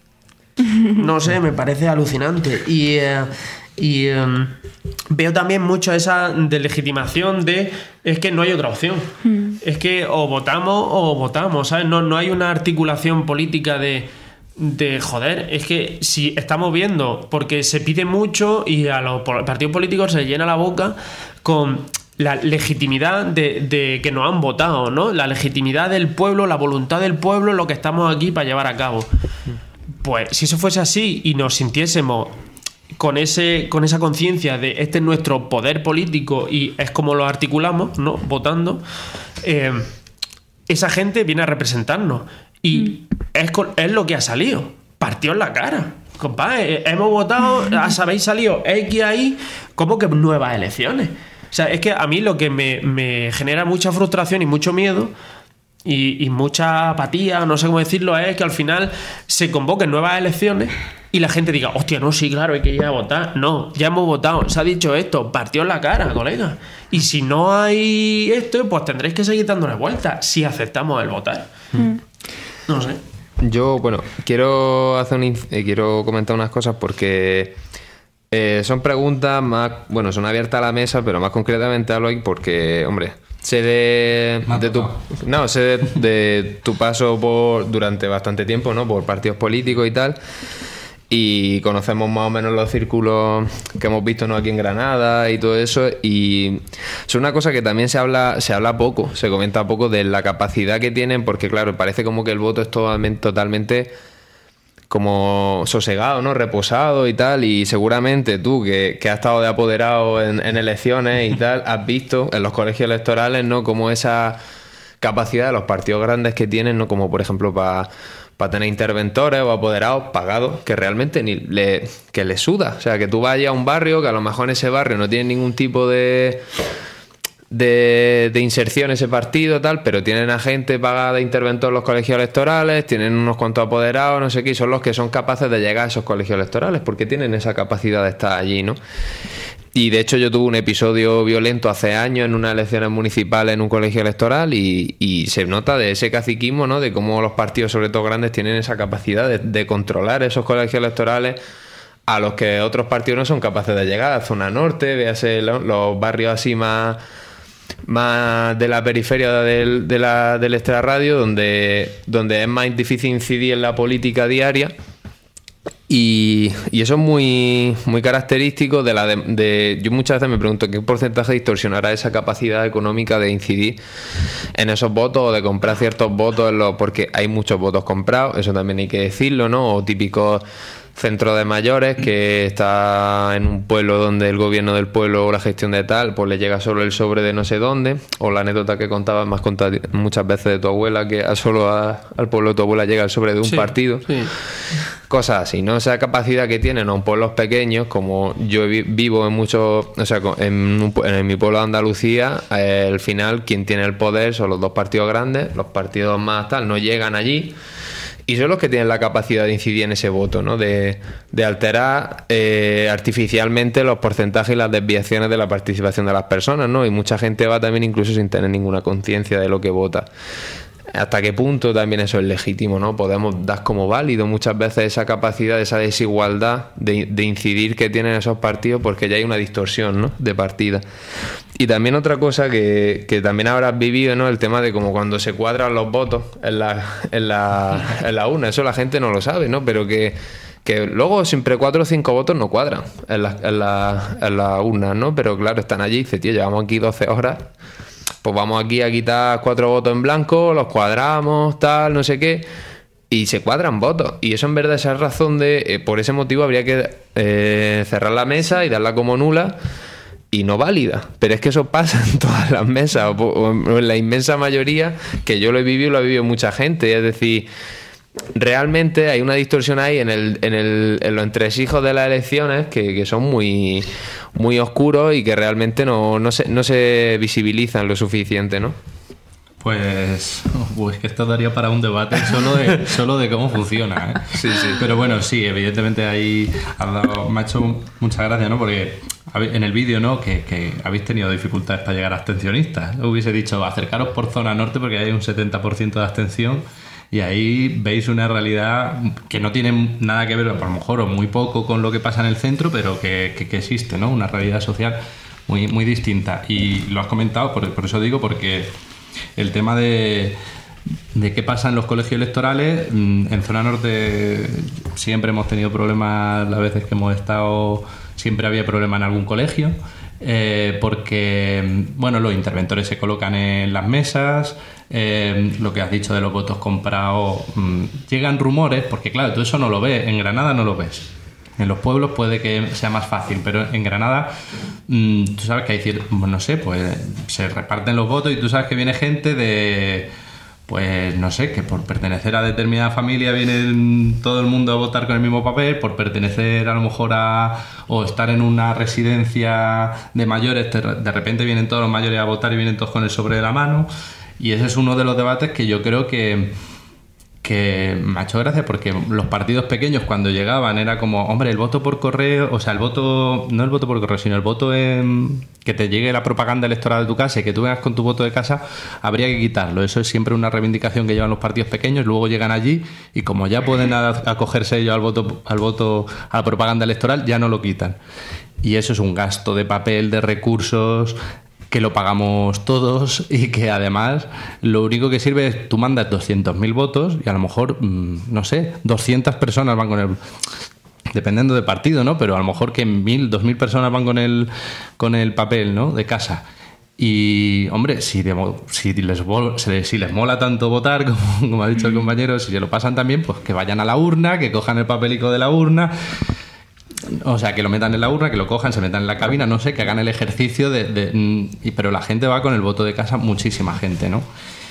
No sé, me parece alucinante. Y... Eh, Y um, veo también mucho esa delegitimación de es que no hay otra opción. Mm. Es que o votamos o votamos, ¿sabes? No, no hay una articulación política de, de joder, es que si estamos viendo, porque se pide mucho y a los partidos políticos se llena la boca con la legitimidad de, de que nos han votado, ¿no? La legitimidad del pueblo, la voluntad del pueblo, lo que estamos aquí para llevar a cabo. Pues si eso fuese así y nos sintiésemos con ese con esa conciencia de este es nuestro poder político y es como lo articulamos, ¿no? Votando, eh, esa gente viene a representarnos y mm. es, es lo que ha salido, partió en la cara, compadre, hemos votado, habéis salido X ahí, ¿cómo que nuevas elecciones? O sea, es que a mí lo que me, me genera mucha frustración y mucho miedo y, y mucha apatía, no sé cómo decirlo, es que al final se convoquen nuevas elecciones y la gente diga, hostia, no, sí, claro, hay que ir a votar. No, ya hemos votado, se ha dicho esto, partió en la cara, colega. Y si no hay esto, pues tendréis que seguir dándole vueltas si aceptamos el votar. Mm. No sé. Yo, bueno, quiero hacer un inf- eh, quiero comentar unas cosas porque eh, son preguntas más, bueno, son abiertas a la mesa, pero más concretamente hablo ahí porque, hombre, sé de, de tu no sé de, de tu paso por durante bastante tiempo, ¿no? Por partidos políticos y tal. Y conocemos más o menos los círculos que hemos visto, ¿no? Aquí en Granada y todo eso, y es una cosa que también se habla se habla poco, se comenta poco de la capacidad que tienen, porque claro, parece como que el voto es totalmente, totalmente como sosegado, ¿no? Reposado y tal, y seguramente tú que, que has estado de apoderado en, en elecciones y tal, has visto en los colegios electorales, ¿no? Como esa capacidad de los partidos grandes que tienen, ¿no? Como por ejemplo para para tener interventores o apoderados pagados que realmente ni le, que les suda. O sea, que tú vayas a un barrio que a lo mejor en ese barrio no tiene ningún tipo de, de, de inserción ese partido, tal, pero tienen a gente pagada de interventor en los colegios electorales, tienen unos cuantos apoderados, no sé qué, y son los que son capaces de llegar a esos colegios electorales porque tienen esa capacidad de estar allí, ¿no? Y de hecho yo tuve un episodio violento hace años en unas elecciones municipales en un colegio electoral y, y se nota de ese caciquismo, ¿no? De cómo los partidos, sobre todo grandes, tienen esa capacidad de, de controlar esos colegios electorales a los que otros partidos no son capaces de llegar. A zona norte, véase los, los barrios así más, más de la periferia del, de la, del extrarradio, donde, donde es más difícil incidir en la política diaria. Y, y eso es muy, muy característico de la de, de... Yo muchas veces me pregunto qué porcentaje distorsionará esa capacidad económica de incidir en esos votos o de comprar ciertos votos en los, porque hay muchos votos comprados, eso también hay que decirlo, ¿no? O típicos centros de mayores que está en un pueblo donde el gobierno del pueblo o la gestión de tal, pues le llega solo el sobre de no sé dónde, o la anécdota que contabas más contado muchas veces de tu abuela, que a solo a, al pueblo de tu abuela llega el sobre de un sí, partido. Sí. Cosas así, ¿no? Esa capacidad que tienen en pueblos pequeños, como yo vivo en muchos, o sea, en, un, en mi pueblo de Andalucía, eh, al final quien tiene el poder son los dos partidos grandes, los partidos más tal no llegan allí. Y son los que tienen la capacidad de incidir en ese voto, ¿no? De, de alterar eh, artificialmente los porcentajes y las desviaciones de la participación de las personas, ¿no? Y mucha gente va también incluso sin tener ninguna conciencia de lo que vota. hasta qué punto también eso es legítimo, ¿no? Podemos dar como válido muchas veces esa capacidad, esa desigualdad de, de incidir que tienen esos partidos, porque ya hay una distorsión, ¿no?, de partida. Y también otra cosa que, que también habrás vivido, ¿no?, el tema de como cuando se cuadran los votos en la, en la, en la urna. Eso la gente no lo sabe, ¿no? Pero que, que luego siempre cuatro o cinco votos no cuadran en las en la, en la urnas, ¿no? Pero claro, están allí y dicen, tío, llevamos aquí doce horas, pues vamos aquí a quitar cuatro votos en blanco, los cuadramos, tal, no sé qué, y se cuadran votos. Y eso en verdad, esa razón de, eh, por ese motivo habría que eh, cerrar la mesa y darla como nula y no válida. Pero es que eso pasa en todas las mesas, o, o en la inmensa mayoría, que yo lo he vivido y lo ha vivido mucha gente. Es decir, realmente hay una distorsión ahí en el en el en los entresijos de las elecciones que, que son muy muy oscuros y que realmente no, no se no se visibilizan lo suficiente, ¿no? Pues, pues que esto daría para un debate solo de, solo de cómo funciona, ¿eh? Sí, sí. Pero bueno, sí, evidentemente ahí has dado, me ha hecho mucha gracia, ¿no? Porque en el vídeo, ¿no?, que, que habéis tenido dificultades para llegar a abstencionistas. Hubiese dicho, acercaros por zona norte porque hay un setenta por ciento de abstención. Y ahí veis una realidad que no tiene nada que ver, a lo mejor, o muy poco con lo que pasa en el centro, pero que, que, que existe, ¿no? Una realidad social muy, muy distinta. Y lo has comentado, por, por eso digo, porque el tema de, de qué pasa en los colegios electorales, en zona norte siempre hemos tenido problemas, las veces que hemos estado, siempre había problemas en algún colegio. Eh, porque, bueno, los interventores se colocan en las mesas, eh, lo que has dicho de los votos comprados, mmm, llegan rumores, porque claro, tú eso no lo ves, en Granada no lo ves. En los pueblos puede que sea más fácil, pero en Granada mmm, tú sabes que hay cierto, no sé, pues se reparten los votos y tú sabes que viene gente de, pues no sé, que por pertenecer a determinada familia viene todo el mundo a votar con el mismo papel, por pertenecer a lo mejor a, o estar en una residencia de mayores, de repente vienen todos los mayores a votar y vienen todos con el sobre de la mano. Y ese es uno de los debates que yo creo que, que me ha hecho gracia, porque los partidos pequeños cuando llegaban era como, hombre, el voto por correo, o sea, el voto, no el voto por correo, sino el voto en que te llegue la propaganda electoral de tu casa y que tú vengas con tu voto de casa, habría que quitarlo. Eso es siempre una reivindicación que llevan los partidos pequeños. Luego llegan allí y como ya pueden acogerse ellos al voto, al voto, a la propaganda electoral, ya no lo quitan. Y eso es un gasto de papel, de recursos, que lo pagamos todos y que además lo único que sirve es tú mandas doscientos mil votos y a lo mejor, no sé, doscientas personas van con el... Dependiendo de partido, ¿no? Pero a lo mejor que mil, dos mil personas van con el, con el papel, ¿no?, de casa. Y, hombre, si, de, si, les, si les mola tanto votar, como, como ha dicho el compañero, si se lo pasan también, pues que vayan a la urna, que cojan el papelico de la urna... O sea, que lo metan en la urna, que lo cojan, se metan en la cabina, no sé, que hagan el ejercicio de... de y, pero la gente va con el voto de casa, muchísima gente, ¿no?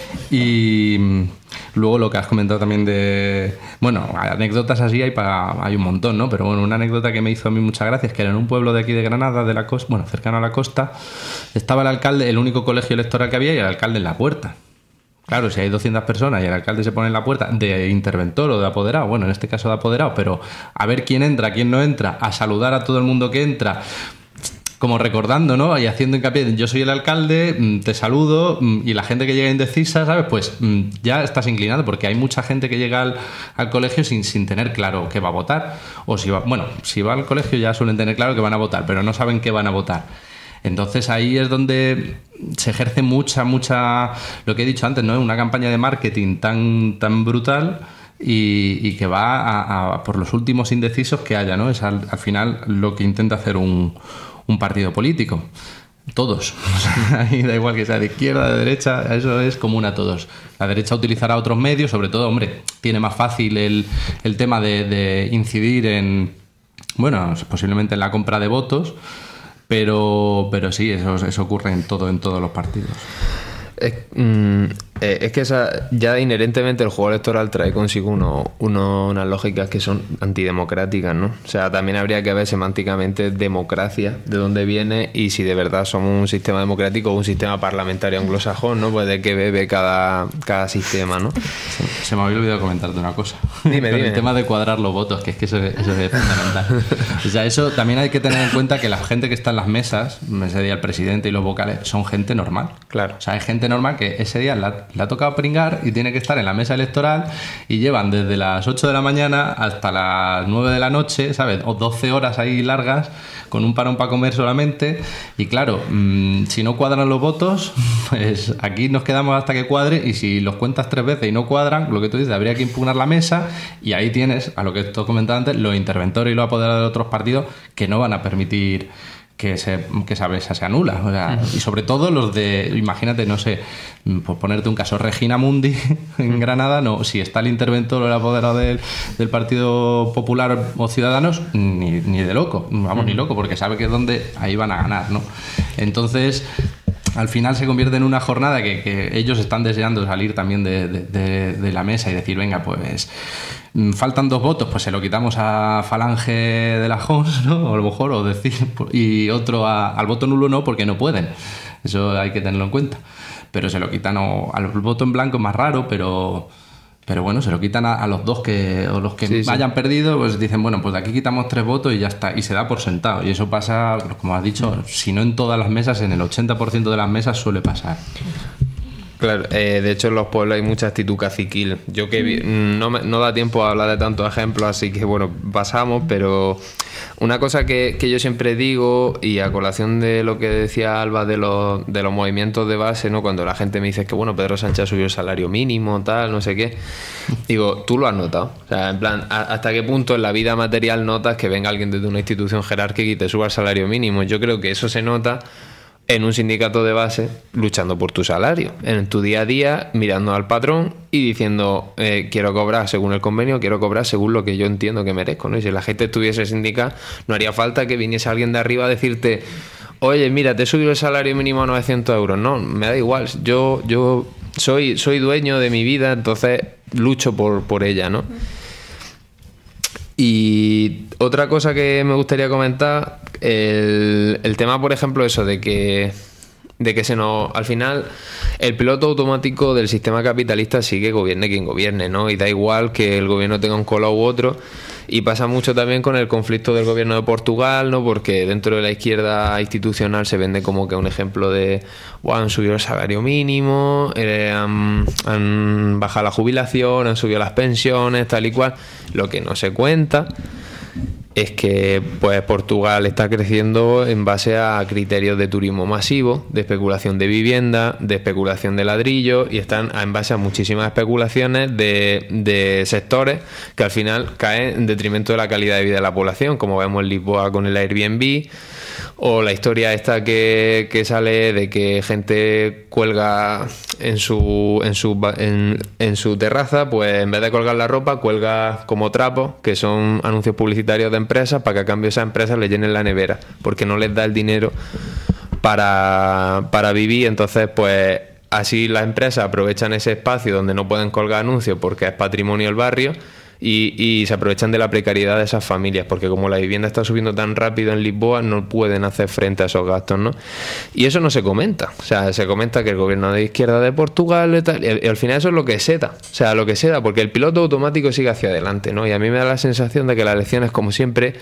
Y luego lo que has comentado también de... Bueno, anécdotas así hay para hay un montón, ¿no? Pero bueno, una anécdota que me hizo a mí mucha gracia es que en un pueblo de aquí de Granada, de la costa, bueno, cercano a la costa, estaba el alcalde, el único colegio electoral que había, y el alcalde en la puerta. Claro, si hay doscientas personas y el alcalde se pone en la puerta de interventor o de apoderado, bueno, en este caso de apoderado, pero a ver quién entra, quién no entra, a saludar a todo el mundo que entra, como recordando, ¿no? Y haciendo hincapié en yo soy el alcalde, te saludo, y la gente que llega indecisa, ¿sabes? Pues ya estás inclinado, porque hay mucha gente que llega al, al colegio sin, sin tener claro qué va a votar, o si va, bueno, si va al colegio ya suelen tener claro que van a votar, pero no saben qué van a votar. Entonces ahí es donde se ejerce mucha, mucha, lo que he dicho antes, ¿no? Una campaña de marketing tan, tan brutal y, y que va a, a por los últimos indecisos que haya, ¿no? Es al, al final lo que intenta hacer un, un partido político. Todos. O sea, ahí da igual que sea de izquierda, de derecha, eso es común a todos. La derecha utilizará otros medios, sobre todo, hombre, tiene más fácil el, el tema de, de incidir en, bueno, posiblemente en la compra de votos. Pero, pero sí, eso, eso ocurre en todo, en todos los partidos. Es, mm, es que esa, ya inherentemente el juego electoral trae consigo uno, uno, unas lógicas que son antidemocráticas, ¿no? O sea, también habría que ver semánticamente democracia, de dónde viene y si de verdad somos un sistema democrático o un sistema parlamentario anglosajón, ¿no? Pues de qué bebe cada, cada sistema, ¿no? Se, se me había olvidado comentarte una cosa. Dime, Con dime. el tema de cuadrar los votos, que es que eso, eso es fundamental. O sea, eso también hay que tener en cuenta que la gente que está en las mesas, ese día el presidente y los vocales, son gente normal. Claro. O sea, hay gente normal que ese día la, votar. Le ha tocado pringar y tiene que estar en la mesa electoral y llevan desde las ocho de la mañana hasta las nueve de la noche, ¿sabes? O doce horas ahí largas, con un parón para comer solamente. Y claro, mmm, si no cuadran los votos, pues aquí nos quedamos hasta que cuadre, y si los cuentas tres veces y no cuadran, lo que tú dices, habría que impugnar la mesa, y ahí tienes, a lo que tú comentabas antes, los interventores y los apoderados de otros partidos que no van a permitir que, se, que esa mesa se anula. O sea, y sobre todo los de, imagínate, no sé, por ponerte un caso, Regina Mundi en Granada, no, si está el interventor o el apoderado del, del Partido Popular o Ciudadanos, ni, ni de loco, vamos, uh-huh. ni loco, porque sabe que es donde ahí van a ganar, ¿no? Entonces, al final se convierte en una jornada que, que ellos están deseando salir también de, de, de, de la mesa y decir, venga, pues faltan dos votos, pues se lo quitamos a Falange de la Jons, ¿no? O a lo mejor, o decir, y otro a, al voto nulo no, porque no pueden. Eso hay que tenerlo en cuenta. Pero se lo quitan, o al voto en blanco es más raro, pero... Pero bueno, se lo quitan a, a los dos que o los que sí, hayan sí. perdido, pues dicen, bueno, pues de aquí quitamos tres votos y ya está. Y se da por sentado. Y eso pasa, como has dicho, si no en todas las mesas, en el ochenta por ciento de las mesas suele pasar. Claro, eh, de hecho en los pueblos hay mucha actitud caciquil. Yo que vi, no, me, no da tiempo a hablar de tantos ejemplos, así que bueno, pasamos, pero una cosa que, que yo siempre digo, y a colación de lo que decía Alba de los, de los movimientos de base, ¿no? Cuando la gente me dice que bueno, Pedro Sánchez subió el salario mínimo, tal, no sé qué, digo, tú lo has notado. O sea, en plan, a, ¿hasta qué punto en la vida material notas que venga alguien desde una institución jerárquica y te suba el salario mínimo? Yo creo que eso se nota en un sindicato de base luchando por tu salario, en tu día a día mirando al patrón y diciendo eh, quiero cobrar según el convenio, quiero cobrar según lo que yo entiendo que merezco, ¿no? Y si la gente estuviese sindicada, no haría falta que viniese alguien de arriba a decirte, oye, mira, te he subido el salario mínimo a novecientos euros. No, me da igual, yo, yo soy, soy dueño de mi vida, entonces lucho por, por ella, ¿no? Y otra cosa que me gustaría comentar, el, el tema, por ejemplo, eso de que de que se nos, al final el piloto automático del sistema capitalista sigue gobierne quien gobierne, ¿no? Y da igual que el gobierno tenga un color u otro. Y pasa mucho también con el conflicto del gobierno de Portugal, ¿no? Porque dentro de la izquierda institucional se vende como que un ejemplo de wow, han subido el salario mínimo, eh, han, han bajado la jubilación, han subido las pensiones, tal y cual. Lo que no se cuenta es que pues Portugal está creciendo en base a criterios de turismo masivo, de especulación de vivienda, de especulación de ladrillo, y están en base a muchísimas especulaciones de, de sectores que al final caen en detrimento de la calidad de vida de la población, como vemos en Lisboa con el Airbnb, o la historia esta que, que sale de que gente cuelga en su en su en, en su terraza, pues en vez de colgar la ropa cuelga como trapos, que son anuncios publicitarios de empresas, para que a cambio esas empresas le llenen la nevera, porque no les da el dinero para, para vivir. Entonces pues así las empresas aprovechan ese espacio donde no pueden colgar anuncios porque es patrimonio del barrio, Y, y se aprovechan de la precariedad de esas familias, porque como la vivienda está subiendo tan rápido en Lisboa, no pueden hacer frente a esos gastos, ¿no? Y eso no se comenta. O sea, se comenta que el gobierno de izquierda de Portugal y tal, y al final eso es lo que seta. O sea, lo que seta, porque el piloto automático sigue hacia adelante, ¿no? Y a mí me da la sensación de que las elecciones, como siempre,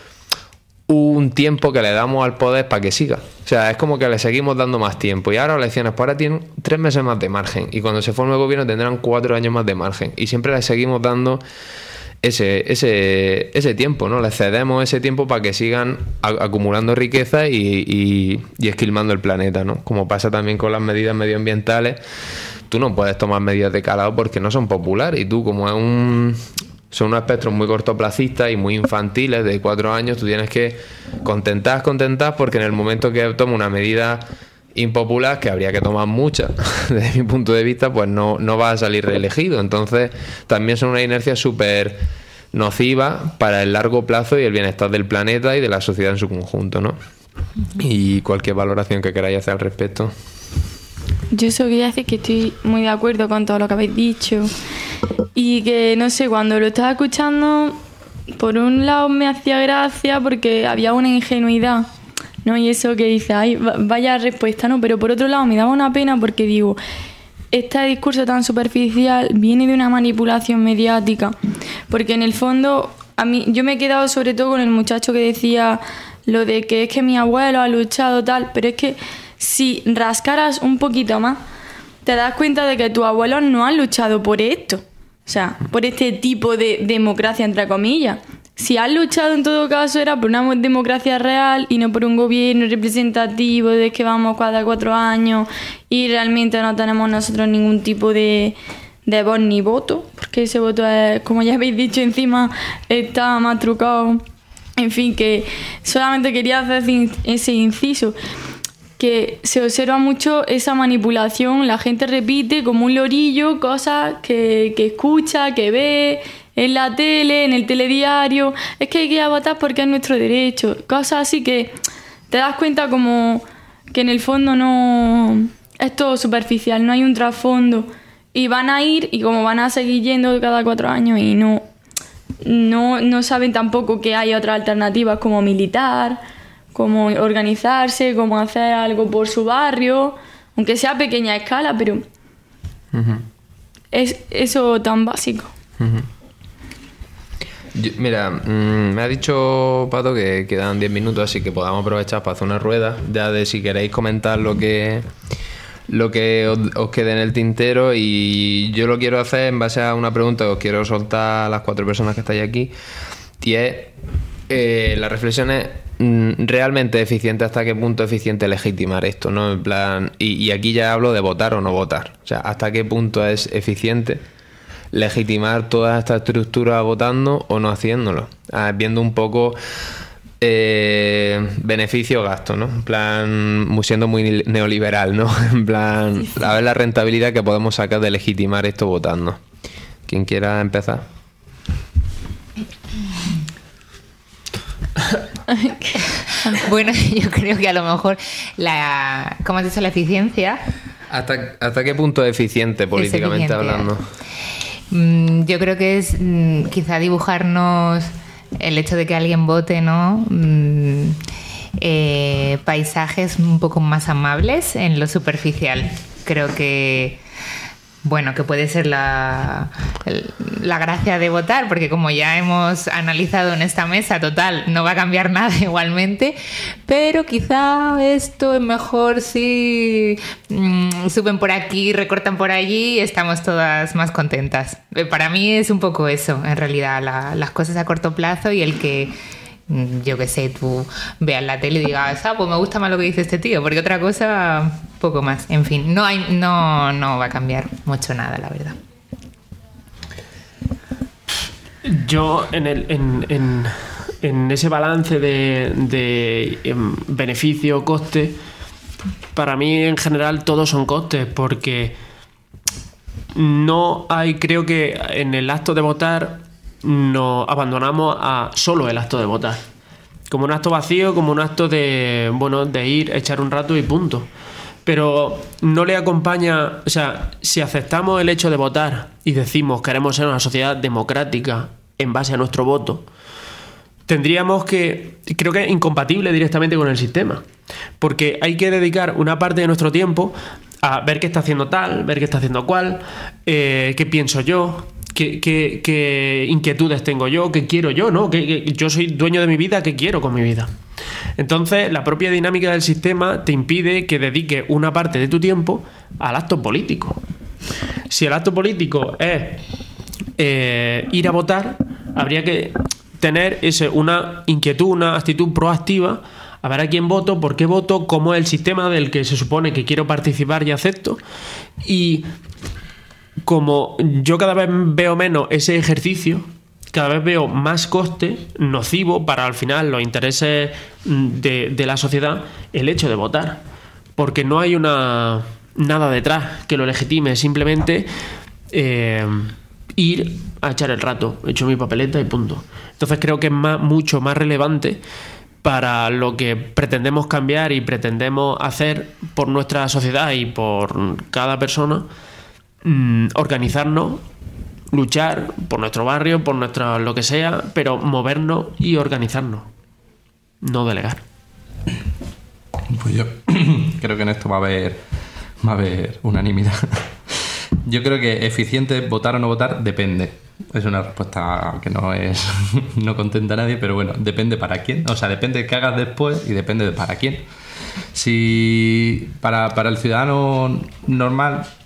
un tiempo que le damos al poder para que siga. O sea, es como que le seguimos dando más tiempo. Y ahora las elecciones, pues ahora tienen tres meses más de margen. Y cuando se forme el gobierno tendrán cuatro años más de margen. Y siempre le seguimos dando ese, ese, ese tiempo, ¿no? Les cedemos ese tiempo para que sigan a, acumulando riqueza y, y, y esquilmando el planeta, ¿no? Como pasa también con las medidas medioambientales. Tú no puedes tomar medidas de calado porque no son populares. Y tú, como es un... son unos espectros muy cortoplacistas y muy infantiles de cuatro años, tú tienes que contentar, contentar, porque en el momento que toma una medida impopular, que habría que tomar muchas, desde mi punto de vista, pues no, no va a salir reelegido. Entonces también son una inercia súper nociva para el largo plazo y el bienestar del planeta y de la sociedad en su conjunto, ¿no? Y cualquier valoración que queráis hacer al respecto. Yo solo quería decir que estoy muy de acuerdo con todo lo que habéis dicho y que, no sé, cuando lo estaba escuchando, por un lado me hacía gracia porque había una ingenuidad, ¿no? Y eso que dice, ay, vaya respuesta, ¿no? Pero por otro lado me daba una pena porque digo, este discurso tan superficial viene de una manipulación mediática, porque en el fondo a mí, yo me he quedado sobre todo con el muchacho que decía lo de que es que mi abuelo ha luchado tal, pero es que si rascaras un poquito más, te das cuenta de que tus abuelos no han luchado por esto. O sea, por este tipo de democracia, entre comillas. Si han luchado en todo caso era por una democracia real y no por un gobierno representativo de que vamos cada cuatro años y realmente no tenemos nosotros ningún tipo de, de voz ni voto, porque ese voto es, como ya habéis dicho, encima está más trucado. En fin, que solamente quería hacer ese inciso, que se observa mucho esa manipulación, la gente repite como un lorillo cosas que, que escucha, que ve en la tele, en el telediario, es que hay que ir a votar porque es nuestro derecho, cosas así que te das cuenta como que en el fondo no es todo superficial, no hay un trasfondo, y van a ir y como van a seguir yendo cada cuatro años y no, no, no saben tampoco que hay otras alternativas como militar, como organizarse, como hacer algo por su barrio, aunque sea a pequeña escala, pero uh-huh. es eso tan básico. Uh-huh. Yo, mira, mmm, me ha dicho Pato que quedan diez minutos, así que podamos aprovechar para hacer una rueda, ya de si queréis comentar lo que lo que os, os quede en el tintero, y yo lo quiero hacer en base a una pregunta que os quiero soltar a las cuatro personas que estáis aquí, y es eh, la reflexión es realmente eficiente, hasta qué punto es eficiente legitimar esto, ¿no? En plan, y, y aquí ya hablo de votar o no votar, o sea, hasta qué punto es eficiente legitimar toda esta estructura votando o no haciéndolo, ah, viendo un poco eh, beneficio-gasto, ¿no? En plan, siendo muy neoliberal, ¿no? En plan, a ver la rentabilidad que podemos sacar de legitimar esto votando. ¿Quién quiera empezar? Bueno, yo creo que a lo mejor la, ¿cómo has dicho? La eficiencia. ¿Hasta, hasta qué punto es eficiente políticamente es eficiente. hablando? Mm, yo creo que es mm, quizá dibujarnos el hecho de que alguien vote, ¿no? Mm, eh, paisajes un poco más amables en lo superficial. Creo que bueno, que puede ser la, la gracia de votar, porque como ya hemos analizado en esta mesa, total, no va a cambiar nada igualmente, pero quizá esto es mejor si mmm, suben por aquí, recortan por allí y estamos todas más contentas. Para mí es un poco eso, en realidad, la, las cosas a corto plazo y el que, yo qué sé, tú veas la tele y digas, ah, pues me gusta más lo que dice este tío, porque otra cosa, poco más. En fin, no hay, no, no va a cambiar mucho nada, la verdad. Yo en el en, en, en ese balance de, de em, beneficio-coste, para mí en general todos son costes, porque no hay, creo que en el acto de votar nos abandonamos a solo el acto de votar, como un acto vacío, como un acto de, bueno, de ir, echar un rato y punto. Pero no le acompaña, o sea, si aceptamos el hecho de votar y decimos queremos ser una sociedad democrática en base a nuestro voto, tendríamos que, creo que es incompatible directamente con el sistema, porque hay que dedicar una parte de nuestro tiempo a ver qué está haciendo tal, ver qué está haciendo cual, eh, qué pienso yo, qué, qué, qué inquietudes tengo yo, qué quiero yo, ¿no? Que, que yo soy dueño de mi vida, qué quiero con mi vida. Entonces, la propia dinámica del sistema te impide que dediques una parte de tu tiempo al acto político. Si el acto político es eh, ir a votar, habría que tener ese, una inquietud, una actitud proactiva, a ver a quién voto, por qué voto, cómo es el sistema del que se supone que quiero participar y acepto. Y como yo cada vez veo menos ese ejercicio, cada vez veo más coste nocivo para al final los intereses de, de la sociedad el hecho de votar, porque no hay una nada detrás que lo legitime, simplemente eh, ir a echar el rato, he hecho mi papeleta y punto. Entonces creo que es más, mucho más relevante para lo que pretendemos cambiar y pretendemos hacer por nuestra sociedad y por cada persona, mmm, organizarnos, luchar por nuestro barrio, por nuestro lo que sea, pero movernos y organizarnos, no delegar. Pues yo creo que en esto va a haber va a haber unanimidad. Yo creo que eficiente votar o no votar depende. Es una respuesta que no es no contenta a nadie, pero bueno, depende para quién. O sea, depende de qué hagas después y depende de para quién. Si para, para el ciudadano normal,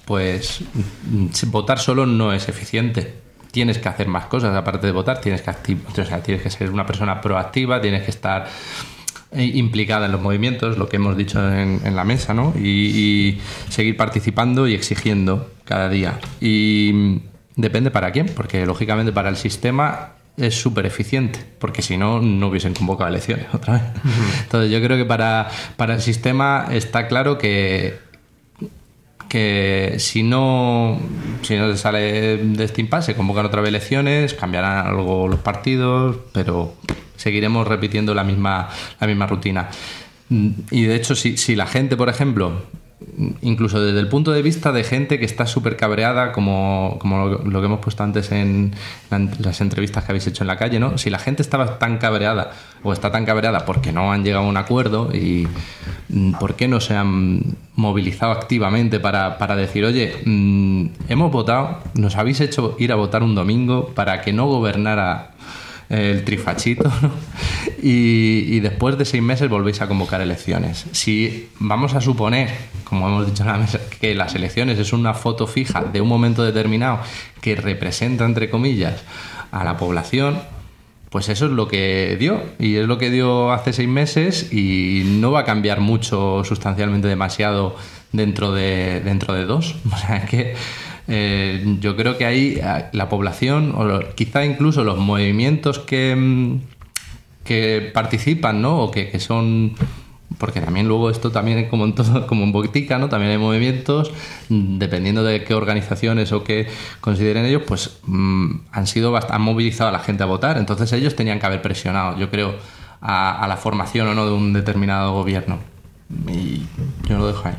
pues votar solo no es eficiente. Tienes que hacer más cosas, aparte de votar, tienes que activ- o sea, tienes que ser una persona proactiva, tienes que estar implicada en los movimientos, lo que hemos dicho en, en la mesa, ¿no? Y, y seguir participando y exigiendo cada día. Y depende para quién, porque lógicamente para el sistema es súper eficiente, porque si no, no hubiesen convocado elecciones otra vez. Uh-huh. Entonces yo creo que para, para el sistema está claro que, que si no, si no se sale de este impasse, se convocan otra vez elecciones, cambiarán algo los partidos, pero seguiremos repitiendo la misma, la misma rutina. Y de hecho, si, si la gente, por ejemplo, incluso desde el punto de vista de gente que está súper cabreada, como, como lo, lo que hemos puesto antes en, en las entrevistas que habéis hecho en la calle, ¿no? Si la gente estaba tan cabreada o está tan cabreada porque no han llegado a un acuerdo, y ¿por qué no se han movilizado activamente para, para decir, oye, mmm, hemos votado, nos habéis hecho ir a votar un domingo para que no gobernara el trifachito, ¿no? y, y después de seis meses volvéis a convocar elecciones? Si vamos a suponer, como hemos dicho en la mesa, que las elecciones es una foto fija de un momento determinado que representa, entre comillas, a la población, pues eso es lo que dio, y es lo que dio hace seis meses, y no va a cambiar mucho, sustancialmente demasiado, dentro de, dentro de dos. O sea, es que Eh, yo creo que ahí la población, o lo, quizá incluso los movimientos que, que participan, ¿no? O que, que son... Porque también luego esto también es como en todo, como en botica, ¿no? También hay movimientos, dependiendo de qué organizaciones o qué consideren ellos, pues mmm, han sido bast- han movilizado a la gente a votar. Entonces ellos tenían que haber presionado, yo creo, a, a la formación o no de un determinado gobierno. Y yo lo dejo ahí.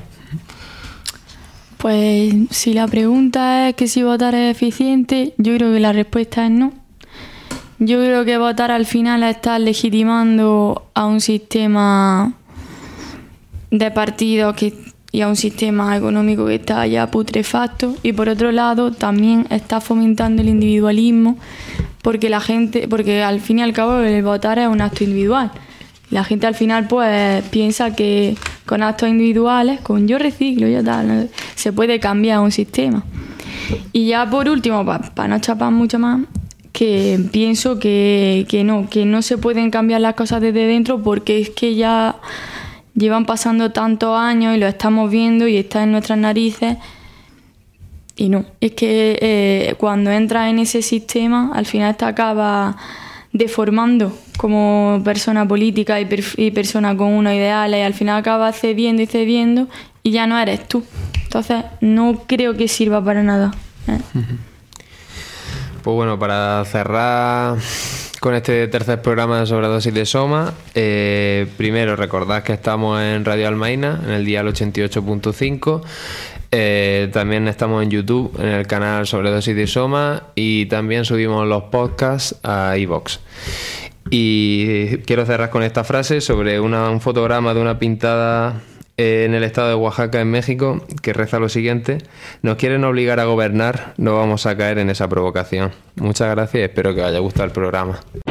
Pues si la pregunta es que si votar es eficiente, yo creo que la respuesta es no. Yo creo que votar al final es estar legitimando a un sistema de partidos que, y a un sistema económico que está ya putrefacto, y por otro lado también está fomentando el individualismo, porque la gente, porque al fin y al cabo el votar es un acto individual. La gente al final pues piensa que con actos individuales, con yo reciclo, ya tal, se puede cambiar un sistema. Y ya por último, para pa no chapar mucho más, que pienso que, que no, que no se pueden cambiar las cosas desde dentro, porque es que ya llevan pasando tantos años y lo estamos viendo y está en nuestras narices. Y no, es que eh, cuando entras en ese sistema, al final te acabas deformando como persona política y, y persona con unos ideales, y al final acabas cediendo y cediendo y ya no eres tú. Entonces no creo que sirva para nada. ¿eh? Pues bueno, para cerrar con este tercer programa de Sobredosis de Soma, eh, primero recordad que estamos en Radio Almaina, en el dial ochenta y ocho punto cinco. Eh, también estamos en YouTube, en el canal Sobredosis de Soma, y también subimos los podcasts a iVoox. Y quiero cerrar con esta frase sobre una, un fotograma de una pintada en el estado de Oaxaca, en México, que reza lo siguiente: nos quieren obligar a gobernar, no vamos a caer en esa provocación. Muchas gracias y espero que os haya gustado el programa.